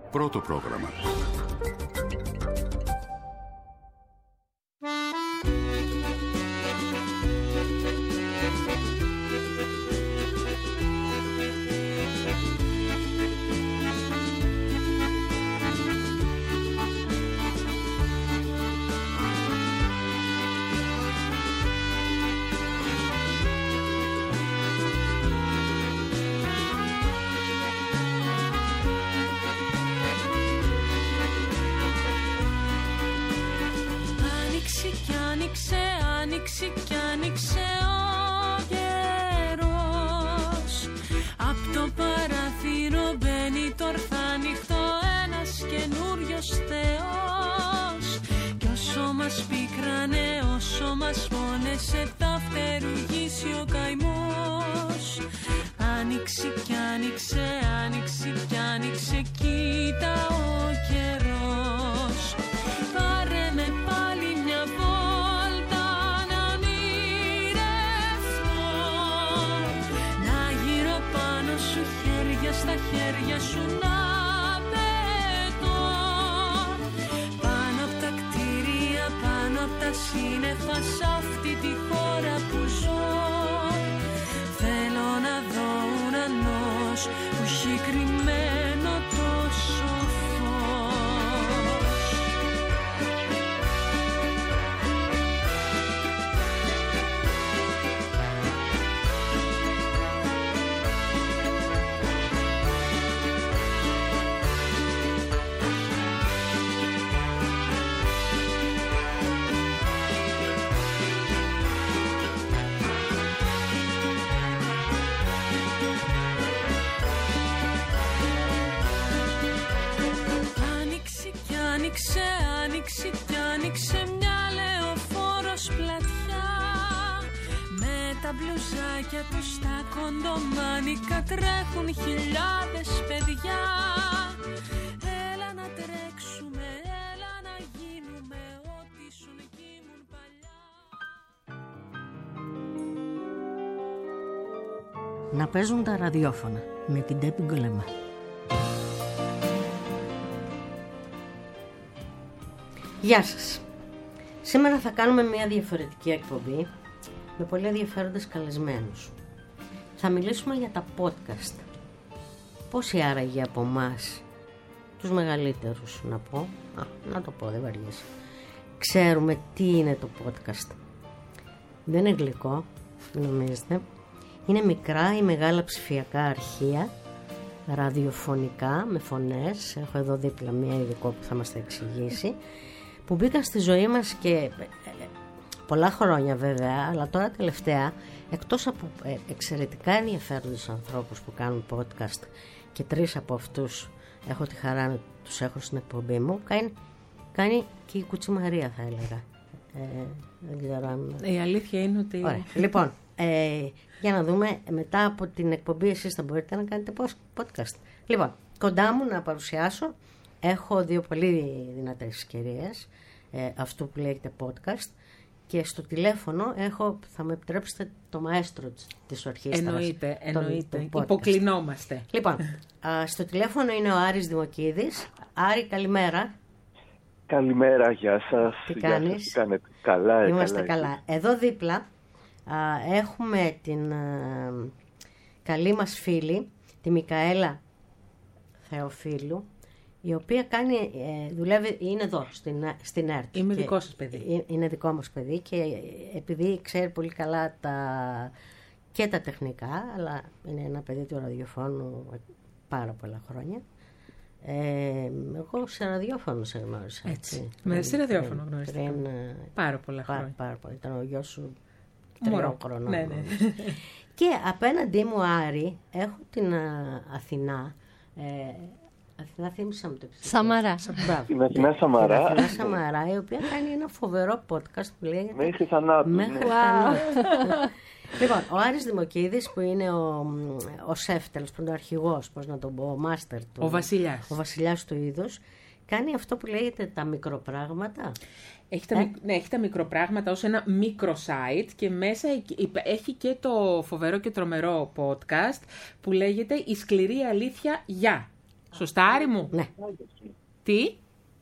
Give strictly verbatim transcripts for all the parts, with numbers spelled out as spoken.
Πρώτο πρόγραμμα. Να παίζουν τα ραδιόφωνα με την Τέπη Γκολεμά. Γεια σας. Σήμερα θα κάνουμε μια διαφορετική εκπομπή με πολύ ενδιαφέροντες καλεσμένους. Θα μιλήσουμε για τα podcast. Πόσοι άραγε από εμάς, τους μεγαλύτερους να πω, α, να το πω, δεν βαριέσαι, ξέρουμε τι είναι το podcast. Δεν είναι γλυκό, νομίζετε. Είναι μικρά ή μεγάλα ψηφιακά αρχεία, ραδιοφωνικά, με φωνές. Έχω εδώ δίπλα μία ειδικό που θα μας τα εξηγήσει, που μπήκαν στη ζωή μας και πολλά χρόνια βέβαια, αλλά τώρα τελευταία, εκτός από εξαιρετικά ενδιαφέροντες ανθρώπους που κάνουν podcast και τρεις από αυτούς έχω τη χαρά να τους έχω στην εκπομπή μου, κάνει, κάνει και η Κουτσή Μαρία, θα έλεγα. Ε, δεν ξέρω αν... Η αλήθεια είναι ότι... Ωραία. Λοιπόν, ε, για να δούμε, μετά από την εκπομπή εσείς θα μπορείτε να κάνετε podcast. Λοιπόν, κοντά μου να παρουσιάσω, έχω δύο πολύ δυνατές ευκαιρίες, ε, αυτό που λέγεται podcast, και στο τηλέφωνο έχω, θα με επιτρέψετε, το μαέστρο της ορχήστρας. Εννοείται, εννοείται. Υποκλεινόμαστε. Λοιπόν, α, στο τηλέφωνο είναι ο Άρης Δημοκίδης. Άρη, καλημέρα. Καλημέρα, γεια σας. Τι κάνεις? Σας, τι κάνετε? Καλά, Είμαστε καλά. καλά. Εδώ δίπλα α, έχουμε την α, καλή μας φίλη, τη Μικαέλα Θεοφίλου, η οποία κάνει, ε, δουλεύει, είναι εδώ στην, στην ΕΡΤ. Είμαι δικό σας παιδί. Είναι δικό μας παιδί και επειδή ξέρει πολύ καλά τα, και τα τεχνικά, αλλά είναι ένα παιδί του ραδιοφώνου πάρα πολλά χρόνια. Ε, εγώ σε ραδιόφωνο σε γνώρισα. Έτσι. Με σε ραδιόφωνο γνώρισα. Πάρα πολλά χρόνια. Πάρα, πάρα πολλά. Ήταν ο γιος σου τριών χρονών. Ναι, ναι. Και απέναντί μου, Άρη, έχω την α, Αθηνά. Ε, Αθηνά, θύμισα μου το ψηφίο. Σαμαρά. Την Αθηνά Σαμαρά. Αθηνά Σαμαρά, η οποία κάνει ένα φοβερό podcast που λέγεται Μέχρι θανάτου. Μέχρι ναι. θανάτου. Λοιπόν, ο Άρης Δημοκίδης, που είναι ο, ο σεφ, τέλος πάντων, ο αρχηγός, πώς να τον πω, ο μάστερ του. Ο βασιλιάς. Ο βασιλιάς του είδους. Κάνει αυτό που λέγεται τα μικροπράγματα. Έχει τα, ε? ναι, έχει τα μικροπράγματα ως ένα μικρό site και μέσα έχει και το φοβερό και τρομερό podcast που λέγεται «Η σκληρή αλήθεια για». Σωστάρι μου. Ναι. Τι?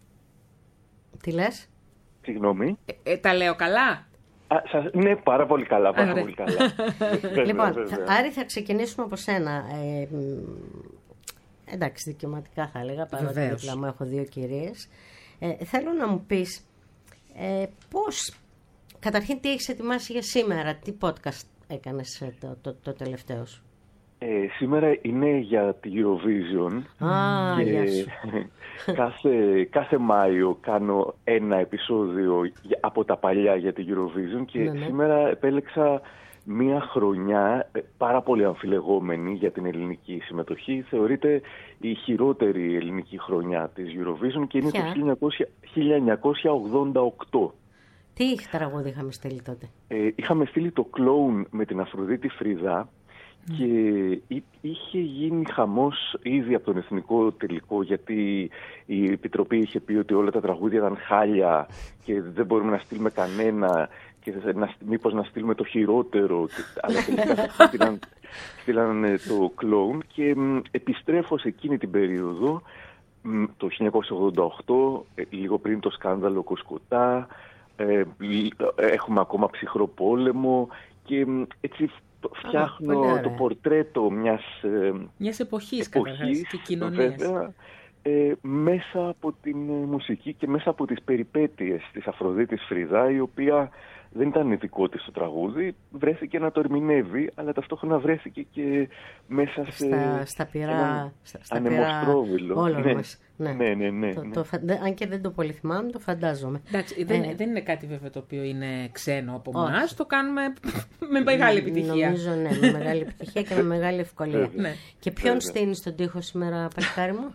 Τι λες? Συγγνώμη. Ε, ε, τα λέω καλά. Α, σας, ναι, πάρα πολύ καλά, πάρα Άρα. πολύ καλά. Λοιπόν, Βέβαια, βέβαια. Άρη, θα ξεκινήσουμε από σένα. Ε, μ, εντάξει, δικαιωματικά θα έλεγα, παρότι Βεβαίως. δίπλα μου έχω δύο κυρίες. Ε, θέλω να μου πεις ε, πώς, καταρχήν τι έχεις ετοιμάσει για σήμερα, τι podcast έκανες ε, το, το, το τελευταίο σου. Ε, σήμερα είναι για τη Eurovision. Α, και γεια σου. κάθε, κάθε Μάιο κάνω ένα επεισόδιο για- από τα παλιά για τη Eurovision και Ναι, ναι. σήμερα επέλεξα μία χρονιά ε, πάρα πολύ αμφιλεγόμενη για την ελληνική συμμετοχή. Θεωρείται η χειρότερη ελληνική χρονιά της Eurovision και είναι Ποια? το χίλια εννιακόσια χίλια εννιακόσια ογδόντα οκτώ. Τι τραγούδι είχαμε στείλει τότε? Ε, είχαμε στείλει το Clown με την Αφροδίτη Φρυδά και εί- είχε γίνει χαμός ήδη από τον εθνικό τελικό, γιατί η Επιτροπή είχε πει ότι όλα τα τραγούδια ήταν χάλια και δεν μπορούμε να στείλουμε κανένα και να, μήπως να στείλουμε το χειρότερο, και, αλλά τελικά στείλαν, στείλαν ε, το Clown και μ, επιστρέφω σε εκείνη την περίοδο μ, το χίλια εννιακόσια ογδόντα οκτώ, ε, λίγο πριν το σκάνδαλο Κοσκοτά. Ε, έχουμε ακόμα ψυχρό πόλεμο και μ, έτσι φτιάχνω πολύ ωραία. το πορτρέτο μιας ε, Μιας εποχής, καταρχάς, εποχής, και κοινωνίας. βέβαια, ε, μέσα από την ε, μουσική και μέσα από τις περιπέτειες της Αφροδίτης Φρυδά, η οποία δεν ήταν δικό της το τραγούδι, βρέθηκε να το ερμηνεύει, αλλά ταυτόχρονα βρέθηκε και μέσα σε Στα, στα πυρά, έναν στα, στα πυρά ανεμοστρόβιλο. όλων Ναι. μας. Ναι, Ναι, ναι, ναι, Το, ναι. το φαν- δεν- αν και δεν το πολύ θυμάμαι, το φαντάζομαι. Εντάξει, δεν, Ε, δεν είναι κάτι βέβαια το οποίο είναι ξένο από όχι. εμάς. Το κάνουμε με μεγάλη επιτυχία. Νομίζω, ναι, με μεγάλη επιτυχία και με μεγάλη ευκολία. Ναι. Και ποιον Βέβαια. στείνει στον τοίχο σήμερα, παλικάρι μου?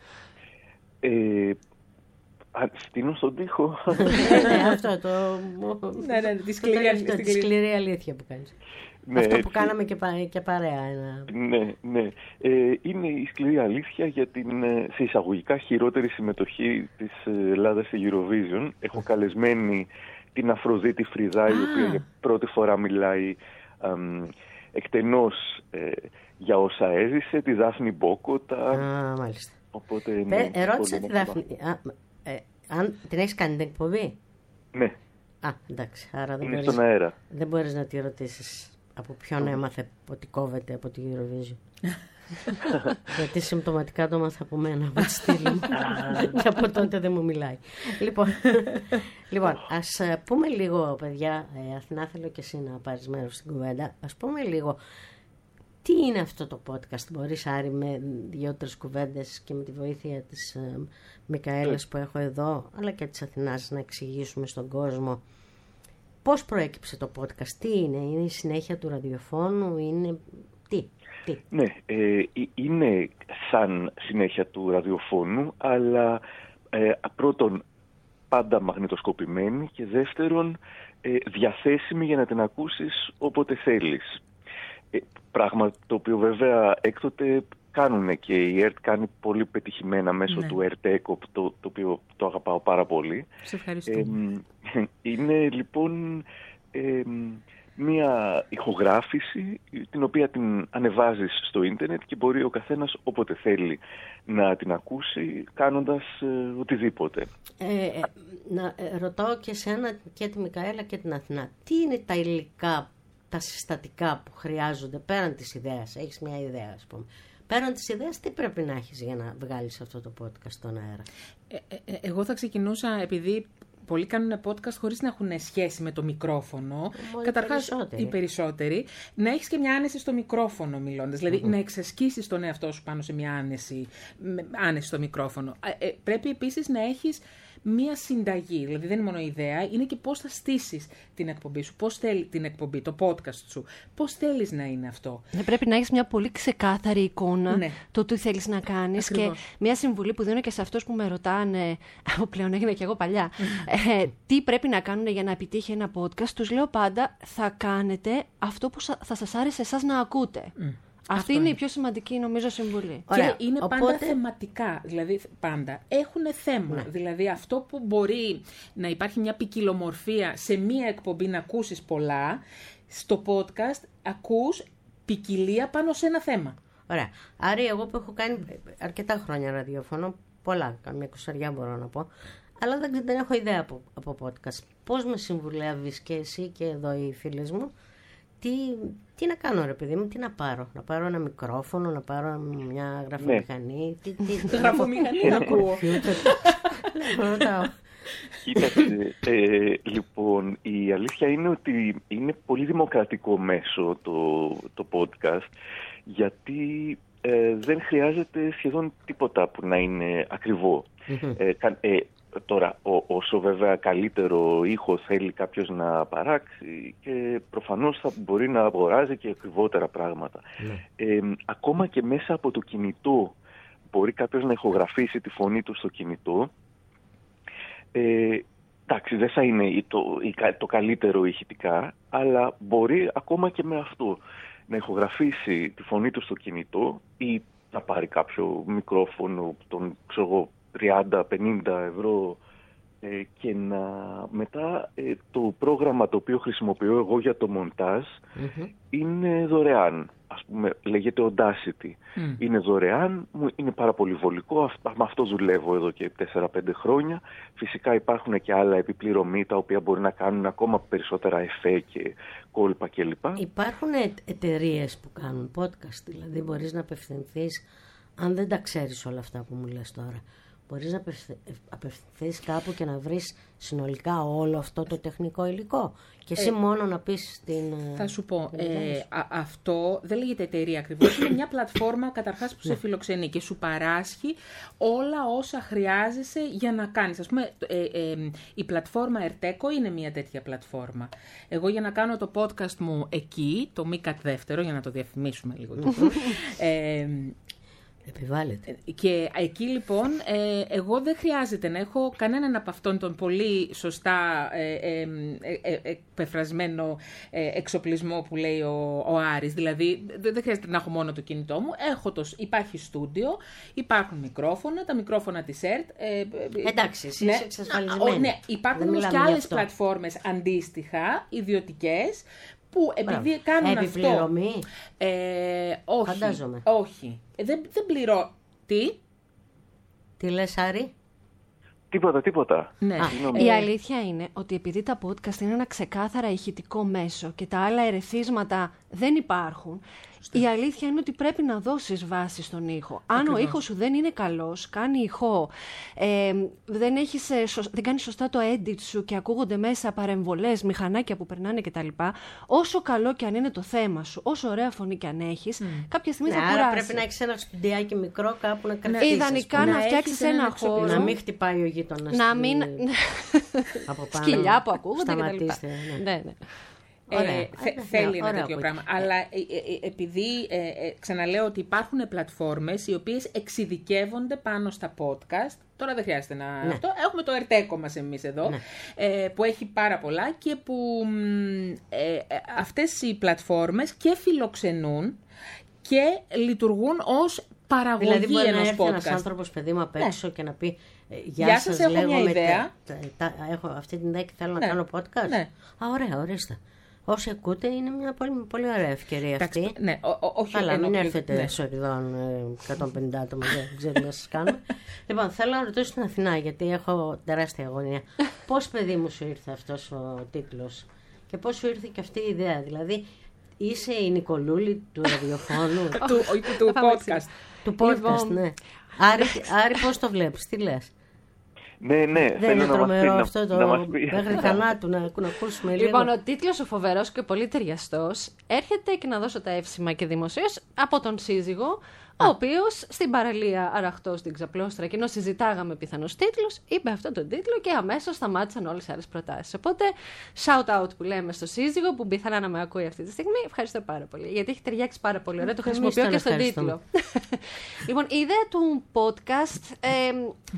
Ε, α, στείνω στον τοίχο. Ναι, αυτό το. Ναι, ναι, τη το σκληρή τελευταίο, αλήθεια, τη τη σκληρή- σκληρή αλήθεια που κάνεις. Ναι, Αυτό που έτσι. κάναμε και, πα- και παρέα. Ένα... Ναι, ναι. Ε, είναι η σκληρή αλήθεια για την ε, σε εισαγωγικά χειρότερη συμμετοχή της ε, Ελλάδας στη Eurovision. Έχω καλεσμένη την Αφροδίτη Φρυδά, η οποία για πρώτη φορά μιλάει αμ, εκτενώς ε, για όσα έζησε, τη Δάφνη Μπόκοτα. Α, μάλιστα. Οπότε, Πε, ναι, ερώτησα πολύ τη μακριά. Δάφνη. Α, ε, αν την έχεις κάνει την εκπομπή? Ναι, Α, εντάξει. Άρα δεν είναι μπορείς, στον αέρα. δεν μπορείς να τη ρωτήσεις από ποιον έμαθε ότι κόβεται από τη Eurovision. Γιατί συμπτωματικά το έμαθα από μένα, από τη στήλη μου. Και από τότε δεν μου μιλάει. Λοιπόν, λοιπόν ας ε, πούμε λίγο, παιδιά, ε, Αθηνά, θέλω και εσύ να πάρεις μέρος στην κουβέντα. Ας πούμε λίγο, τι είναι αυτό το podcast? Μπορείς, Άρη, με δύο-τρεις κουβέντες και με τη βοήθεια της ε, Μικαέλας που έχω εδώ, αλλά και της Αθηνάς, να εξηγήσουμε στον κόσμο πώς προέκυψε το podcast, τι είναι, είναι η συνέχεια του ραδιοφώνου, είναι τι, τι. Ναι, ε, ε, είναι σαν συνέχεια του ραδιοφώνου, αλλά ε, πρώτον πάντα μαγνητοσκοπημένη και δεύτερον ε, διαθέσιμη για να την ακούσεις όποτε θέλεις. Ε, πράγμα το οποίο βέβαια έκτοτε κάνουν και η ΕΡΤ κάνει πολύ πετυχημένα μέσω Ναι. του ΕΡΤ-ΕΚΟ, το, το οποίο το αγαπάω πάρα πολύ. Σε ευχαριστώ. Ε, είναι λοιπόν ε, μία ηχογράφηση την οποία την ανεβάζεις στο ίντερνετ και μπορεί ο καθένας όποτε θέλει να την ακούσει κάνοντας ε, οτιδήποτε. Ε, ε, να ε, ρωτάω και σένα και τη Μικαέλα και την Αθηνά, τι είναι τα υλικά, τα συστατικά που χρειάζονται πέραν της ιδέας? Έχεις μια ιδέα, ας πούμε. Πέραν της ιδέας, τι πρέπει να έχεις για να βγάλεις αυτό το podcast στον αέρα? Ε, ε, ε, εγώ θα ξεκινούσα, επειδή πολλοί κάνουν podcast χωρίς να έχουν σχέση με το μικρόφωνο. Μόνο οι Καταρχάς, περισσότεροι. οι περισσότεροι, να έχεις και μια άνεση στο μικρόφωνο μιλώντας. Δηλαδή, να εξασκήσεις τον εαυτό σου πάνω σε μια άνεση, με- άνεση στο μικρόφωνο. Ε, ε, πρέπει επίσης να έχεις μία συνταγή. Δηλαδή, δεν είναι μόνο η ιδέα, είναι και πώς θα στήσεις την εκπομπή σου, πώς θέλει την εκπομπή, το podcast σου, πώς θέλεις να είναι αυτό. Ναι, πρέπει να έχεις μια πολύ ξεκάθαρη εικόνα Ναι. το τι θέλεις να κάνεις. Και Ακριβώς. μια συμβουλή που δίνω και σε αυτούς που με ρωτάνε, από πλέον έγινα και εγώ παλιά, ε, τι πρέπει να κάνουν για να επιτύχει ένα podcast, τους λέω πάντα, θα κάνετε αυτό που σα- θα σας άρεσε εσάς να ακούτε. Αυτή Αυτό είναι, είναι. η πιο σημαντική, νομίζω, συμβουλή. Ωραία. Και είναι πάντα Οπότε- θεματικά, δηλαδή πάντα. Έχουν θέμα. Ναι. Δηλαδή αυτό που μπορεί να υπάρχει μια ποικιλομορφία σε μία εκπομπή να ακούσεις πολλά, στο podcast ακούς ποικιλία πάνω σε ένα θέμα. Ωραία. Άρη, εγώ που έχω κάνει αρκετά χρόνια ραδιόφωνο, πολλά, καμιά εικοσαριά μπορώ να πω, αλλά δεν, δεν έχω ιδέα από, από podcast. Πώς με συμβουλεύεις και εσύ και εδώ οι φίλες μου, τι, τι να κάνω ρε παιδί μου, τι να πάρω. Να πάρω ένα μικρόφωνο, να πάρω μια γραφομηχανή. Τι, τι, γραφομηχανή να ακούω. Ρωτάω. Κοίταξε, ε, λοιπόν, η αλήθεια είναι ότι είναι πολύ δημοκρατικό μέσο το, το podcast, γιατί ε, δεν χρειάζεται σχεδόν τίποτα που να είναι ακριβό. Mm-hmm. Ε, ε, τώρα, ό, όσο βέβαια καλύτερο ήχο θέλει κάποιος να παράξει, και προφανώς θα μπορεί να αγοράζει και ακριβότερα πράγματα. Mm. Ε, ακόμα και μέσα από το κινητό μπορεί κάποιος να ηχογραφήσει τη φωνή του στο κινητό. Ε, εντάξει, δεν θα είναι το, το καλύτερο ηχητικά, αλλά μπορεί ακόμα και με αυτό να ηχογραφήσει τη φωνή του στο κινητό ή να πάρει κάποιο μικρόφωνο των, ξέρω εγώ, τριάντα με πενήντα ευρώ ε, και να μετά ε, το πρόγραμμα το οποίο χρησιμοποιώ εγώ για το μοντάζ mm-hmm. είναι δωρεάν. Ας πούμε, λέγεται Audacity. Mm. Είναι δωρεάν, είναι πάρα πολύ βολικό. Με αυτό δουλεύω εδώ και τέσσερα πέντε χρόνια. Φυσικά υπάρχουν και άλλα επιπληρωμή τα οποία μπορεί να κάνουν ακόμα περισσότερα εφέ και κόλπα κλπ. Υπάρχουν εταιρείες που κάνουν podcast, δηλαδή μπορείς να απευθυνθείς, αν δεν τα ξέρεις όλα αυτά που μου λες τώρα, μπορείς να απευθυνθείς κάπου και να βρεις συνολικά όλο αυτό το τεχνικό υλικό. Και εσύ ε, μόνο να πεις την... Θα σου πω, ε, α, αυτό δεν λέγεται εταιρεία ακριβώς. Είναι μια πλατφόρμα καταρχάς που σε φιλοξενεί και σου παράσχει όλα όσα χρειάζεσαι για να κάνεις. Ας πούμε, ε, ε, η πλατφόρμα Ερτέκο είναι μια τέτοια πλατφόρμα. Εγώ για να κάνω το podcast μου εκεί, το Μίκατ δεύτερο, για να το διαφημίσουμε λίγο. ε, Επιβάλλεται. Και εκεί λοιπόν ε, εγώ δεν χρειάζεται να έχω κανέναν από αυτόν τον πολύ σωστά ε, ε, ε, ε, πεφρασμένο ε, εξοπλισμό που λέει ο, ο Άρης. Δηλαδή δεν χρειάζεται να έχω μόνο το κινητό μου. Έχω το, υπάρχει στούντιο, υπάρχουν μικρόφωνα, τα μικρόφωνα της ΕΡΤ. Ε, Εντάξει, εσύ ναι, είσαι εξασφαλισμένη. Ναι, υπάρχουν όμως και άλλες πλατφόρμες αντίστοιχα, ιδιωτικές, που επειδή Μπράβο. κάνουν Επιπληρωμή. αυτό... Ε, όχι, Φαντάζομαι. όχι. Ε, δεν, δεν πληρώ... Τι? Τι λες, Άρη? Τίποτα, τίποτα. Ναι. Α, η αλήθεια είναι ότι επειδή τα podcast είναι ένα ξεκάθαρα ηχητικό μέσο και τα άλλα ερεθίσματα δεν υπάρχουν, Σωστή. η αλήθεια είναι ότι πρέπει να δώσεις βάση στον ήχο. Αν Ακριβώς. ο ήχος σου δεν είναι καλός, κάνει ηχό, ε, δεν, έχεις, δεν κάνεις σωστά το edit σου και ακούγονται μέσα παρεμβολές, μηχανάκια που περνάνε κτλ. Όσο καλό και αν είναι το θέμα σου, όσο ωραία φωνή και αν έχεις, mm. κάποια στιγμή ναι, θα κουράσει. Άρα πρέπει να έχεις ένα στουντιάκι μικρό κάπου να κρατήσεις. Ιδανικά να, να φτιάξεις ένα, ένα χώρο. Να μην χτυπάει ο γείτονας. Να μην... από πάνω. Σκυλιά που ακούγονται κτλ. Ναι, ναι. Ωραία, ε, θε, θέλει ένα τέτοιο πράγμα. Ε. Αλλά ε, ε, επειδή ε, ε, ξαναλέω ότι υπάρχουν πλατφόρμες οι οποίες εξειδικεύονται πάνω στα podcast. Τώρα δεν χρειάζεται να... Ναι. Αυτό. Έχουμε το Ερτέκο μας εμείς εδώ, ναι. ε, που έχει πάρα πολλά και που ε, ε, αυτές οι πλατφόρμες και φιλοξενούν και λειτουργούν ως παραγωγή ενός podcast. Δηλαδή μπορεί να έρθει ένας άνθρωπος, παιδί μου, απ' έξω ναι. και να πει Γεια, Γεια σας, σας, έχω μια ιδέα. Τα, τα, έχω αυτή την ιδέα και θέλω ναι. να κάνω podcast. Ναι. Α, ωραία, ορίστε. Όσοι ακούτε, είναι μια πολύ, πολύ ωραία ευκαιρία αυτή. Τάξτε, ναι, ό, ό, όχι Καλά, μην έρθετε ναι. σοριδών εκατόν πενήντα άτομα, δεν ξέρω να σας κάνω. Λοιπόν, θέλω να ρωτήσω στην Αθηνά, γιατί έχω τεράστια αγωνία. Πώς, παιδί μου, σου ήρθε αυτός ο τίτλος και πώς σου ήρθε και αυτή η ιδέα? Δηλαδή, είσαι η Νικολούλη του ραδιοφώνου, του, του podcast. Του podcast, ναι. Άρη, Άρη, πώς το βλέπεις, τι λες? Ναι, ναι, δεν είναι τρομερό αυτό το μέχρι θανάτου να, να ακούσουμε λίγο. Λοιπόν, ο τίτλος ο φοβερός και πολύ ταιριαστός έρχεται, και να δώσω τα εύσημα και δημοσίως, από τον σύζυγο, Α. ο οποίος στην παραλία αραχτός στην Ξαπλώστρα, και ενώ συζητάγαμε πιθανούς τίτλους, είπε αυτόν τον τίτλο και αμέσως σταμάτησαν όλες οι άλλες προτάσεις. Οπότε, shout out που λέμε στο σύζυγο, που πιθανά να με ακούει αυτή τη στιγμή. Ευχαριστώ πάρα πολύ, γιατί έχει ταιριάξει πάρα πολύ ωραία. Το χρησιμοποιώ και στον τίτλο. Λοιπόν, η ιδέα του podcast... Ε,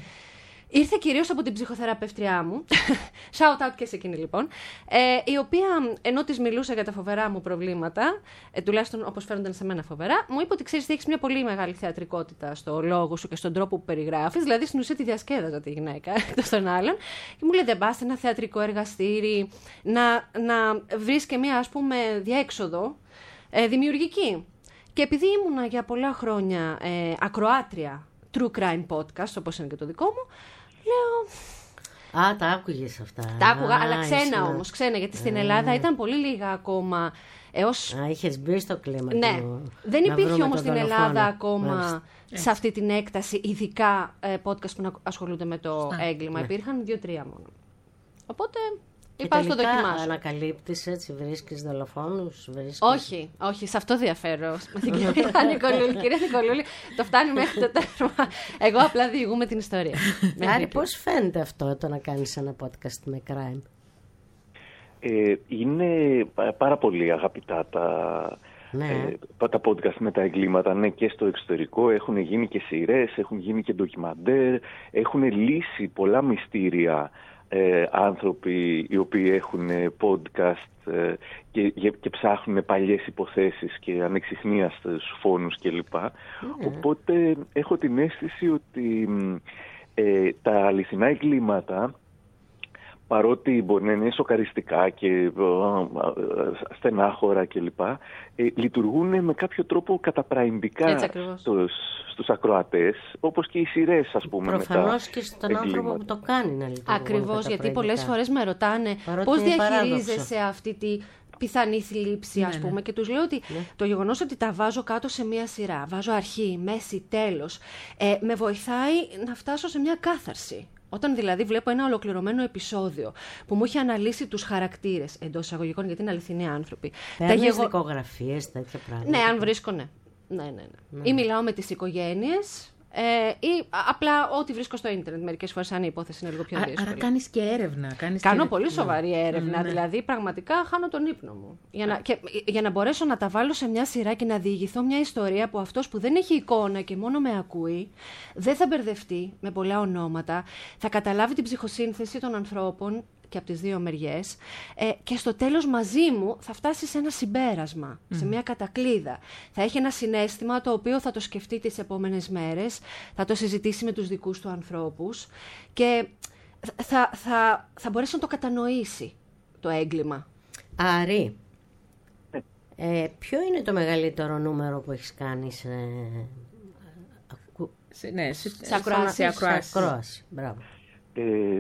ήρθε κυρίως από την ψυχοθεραπεύτριά μου, shout out και σε εκείνη λοιπόν, ε, η οποία ενώ της μιλούσα για τα φοβερά μου προβλήματα, ε, τουλάχιστον όπως φαίνονταν σε μένα φοβερά, μου είπε ότι ξέρεις ότι έχεις μια πολύ μεγάλη θεατρικότητα στο λόγο σου και στον τρόπο που περιγράφεις, δηλαδή στην ουσία τη διασκέδαζα τη γυναίκα εκτός των άλλων, και μου λέει δεν πας σε ένα θεατρικό εργαστήρι να, να βρεις και μια ας πούμε διέξοδο ε, δημιουργική. Και επειδή ήμουνα για πολλά χρόνια ε, ακροάτρια True Crime Podcast, όπως είναι και το δικό μου, λέω... Α, τα άκουγες αυτά. Τα άκουγα, Α, αλλά ξένα ήσουν... όμως, ξένα, γιατί στην Ελλάδα ήταν πολύ λίγα ακόμα. Έως... Α, είχες μπει στο κλίμα. Ναι, του... δεν υπήρχε όμως στην δολοφόνο. Ελλάδα ακόμα Μάλιστα. σε αυτή την έκταση, ειδικά ε, podcast που να ασχολούνται με το Α, έγκλημα. ναι. Υπήρχαν δύο-τρία μόνο. Οπότε Και είπα στο τελικά δοκιμάσω. ανακαλύπτεις έτσι, βρίσκεις δολοφόνους, βρίσκεις... Όχι, όχι, σε αυτό διαφέρω. Με την κυρία Νικολούλη. Κυρία Νικολούλη, το φτάνει μέχρι το τέρμα. Εγώ απλά διηγούμε την ιστορία. Άρη, πώς φαίνεται αυτό το να κάνεις ένα podcast με crime? Ε, είναι πάρα πολύ αγαπητά τα, Ναι. ε, τα podcast με τα εγκλήματα. Ναι, και στο εξωτερικό έχουν γίνει και σειρές, έχουν γίνει και ντοκιμαντέρ, έχουν λύσει πολλά μυστήρια ε, άνθρωποι οι οποίοι έχουν podcast ε, και, και ψάχνουν παλιές υποθέσεις και ανεξιχνίαστες φόνους κλπ. Mm. Οπότε έχω την αίσθηση ότι ε, τα αληθινά εγκλήματα, παρότι μπορεί να είναι σοκαριστικά και στενάχωρα κλπ, ε, λειτουργούν με κάποιο τρόπο καταπραϊντικά στους, στους ακροατές, όπως και οι σειρές, ας πούμε. Προφανώς και στον εγκλήματα. Άνθρωπο που το κάνει να λειτουργούν. Ακριβώς, γιατί πολλές φορές με ρωτάνε παρότι πώς διαχειρίζεσαι αυτή τη πιθανή θλίψη, ας ναι, πούμε, ναι. και τους λέω ότι ναι. το γεγονός ότι τα βάζω κάτω σε μία σειρά, βάζω αρχή, μέση, τέλος, ε, με βοηθάει να φτάσω σε μια κάθαρση. Όταν δηλαδή βλέπω ένα ολοκληρωμένο επεισόδιο που μου έχει αναλύσει τους χαρακτήρες, εντός εισαγωγικών, γιατί είναι αληθινοί άνθρωποι. Παίρνεις γεγο... δικογραφίες, τέτοια πράγματα? Ναι, αν βρίσκω, ναι. Ναι, ναι, ναι. Ναι. Ή μιλάω με τις οικογένειες, ε, ή απλά ό,τι βρίσκω στο ίντερνετ. Μερικές φορές, αν η υπόθεση είναι λίγο πιο δύσκολη. Άρα κάνεις και έρευνα. Κάνεις Κάνω και... πολύ σοβαρή ναι. έρευνα, ναι. δηλαδή πραγματικά χάνω τον ύπνο μου. Για να, και, για να μπορέσω να τα βάλω σε μια σειρά και να διηγηθώ μια ιστορία που αυτός που δεν έχει εικόνα και μόνο με ακούει, δεν θα μπερδευτεί με πολλά ονόματα, θα καταλάβει την ψυχοσύνθεση των ανθρώπων και από τις δύο μεριές, ε, και στο τέλος μαζί μου θα φτάσει σε ένα συμπέρασμα, mm. σε μια κατακλείδα. Θα έχει ένα συναίσθημα το οποίο θα το σκεφτεί τις επόμενες μέρες, θα το συζητήσει με τους δικούς του ανθρώπους και θα, θα, θα μπορέσει να το κατανοήσει το έγκλημα. Άρη, ε, ποιο είναι το μεγαλύτερο νούμερο που έχεις κάνει σε... σε, ναι, σε, σε ακροάση. Σε ακροάση, μπράβο. Ε,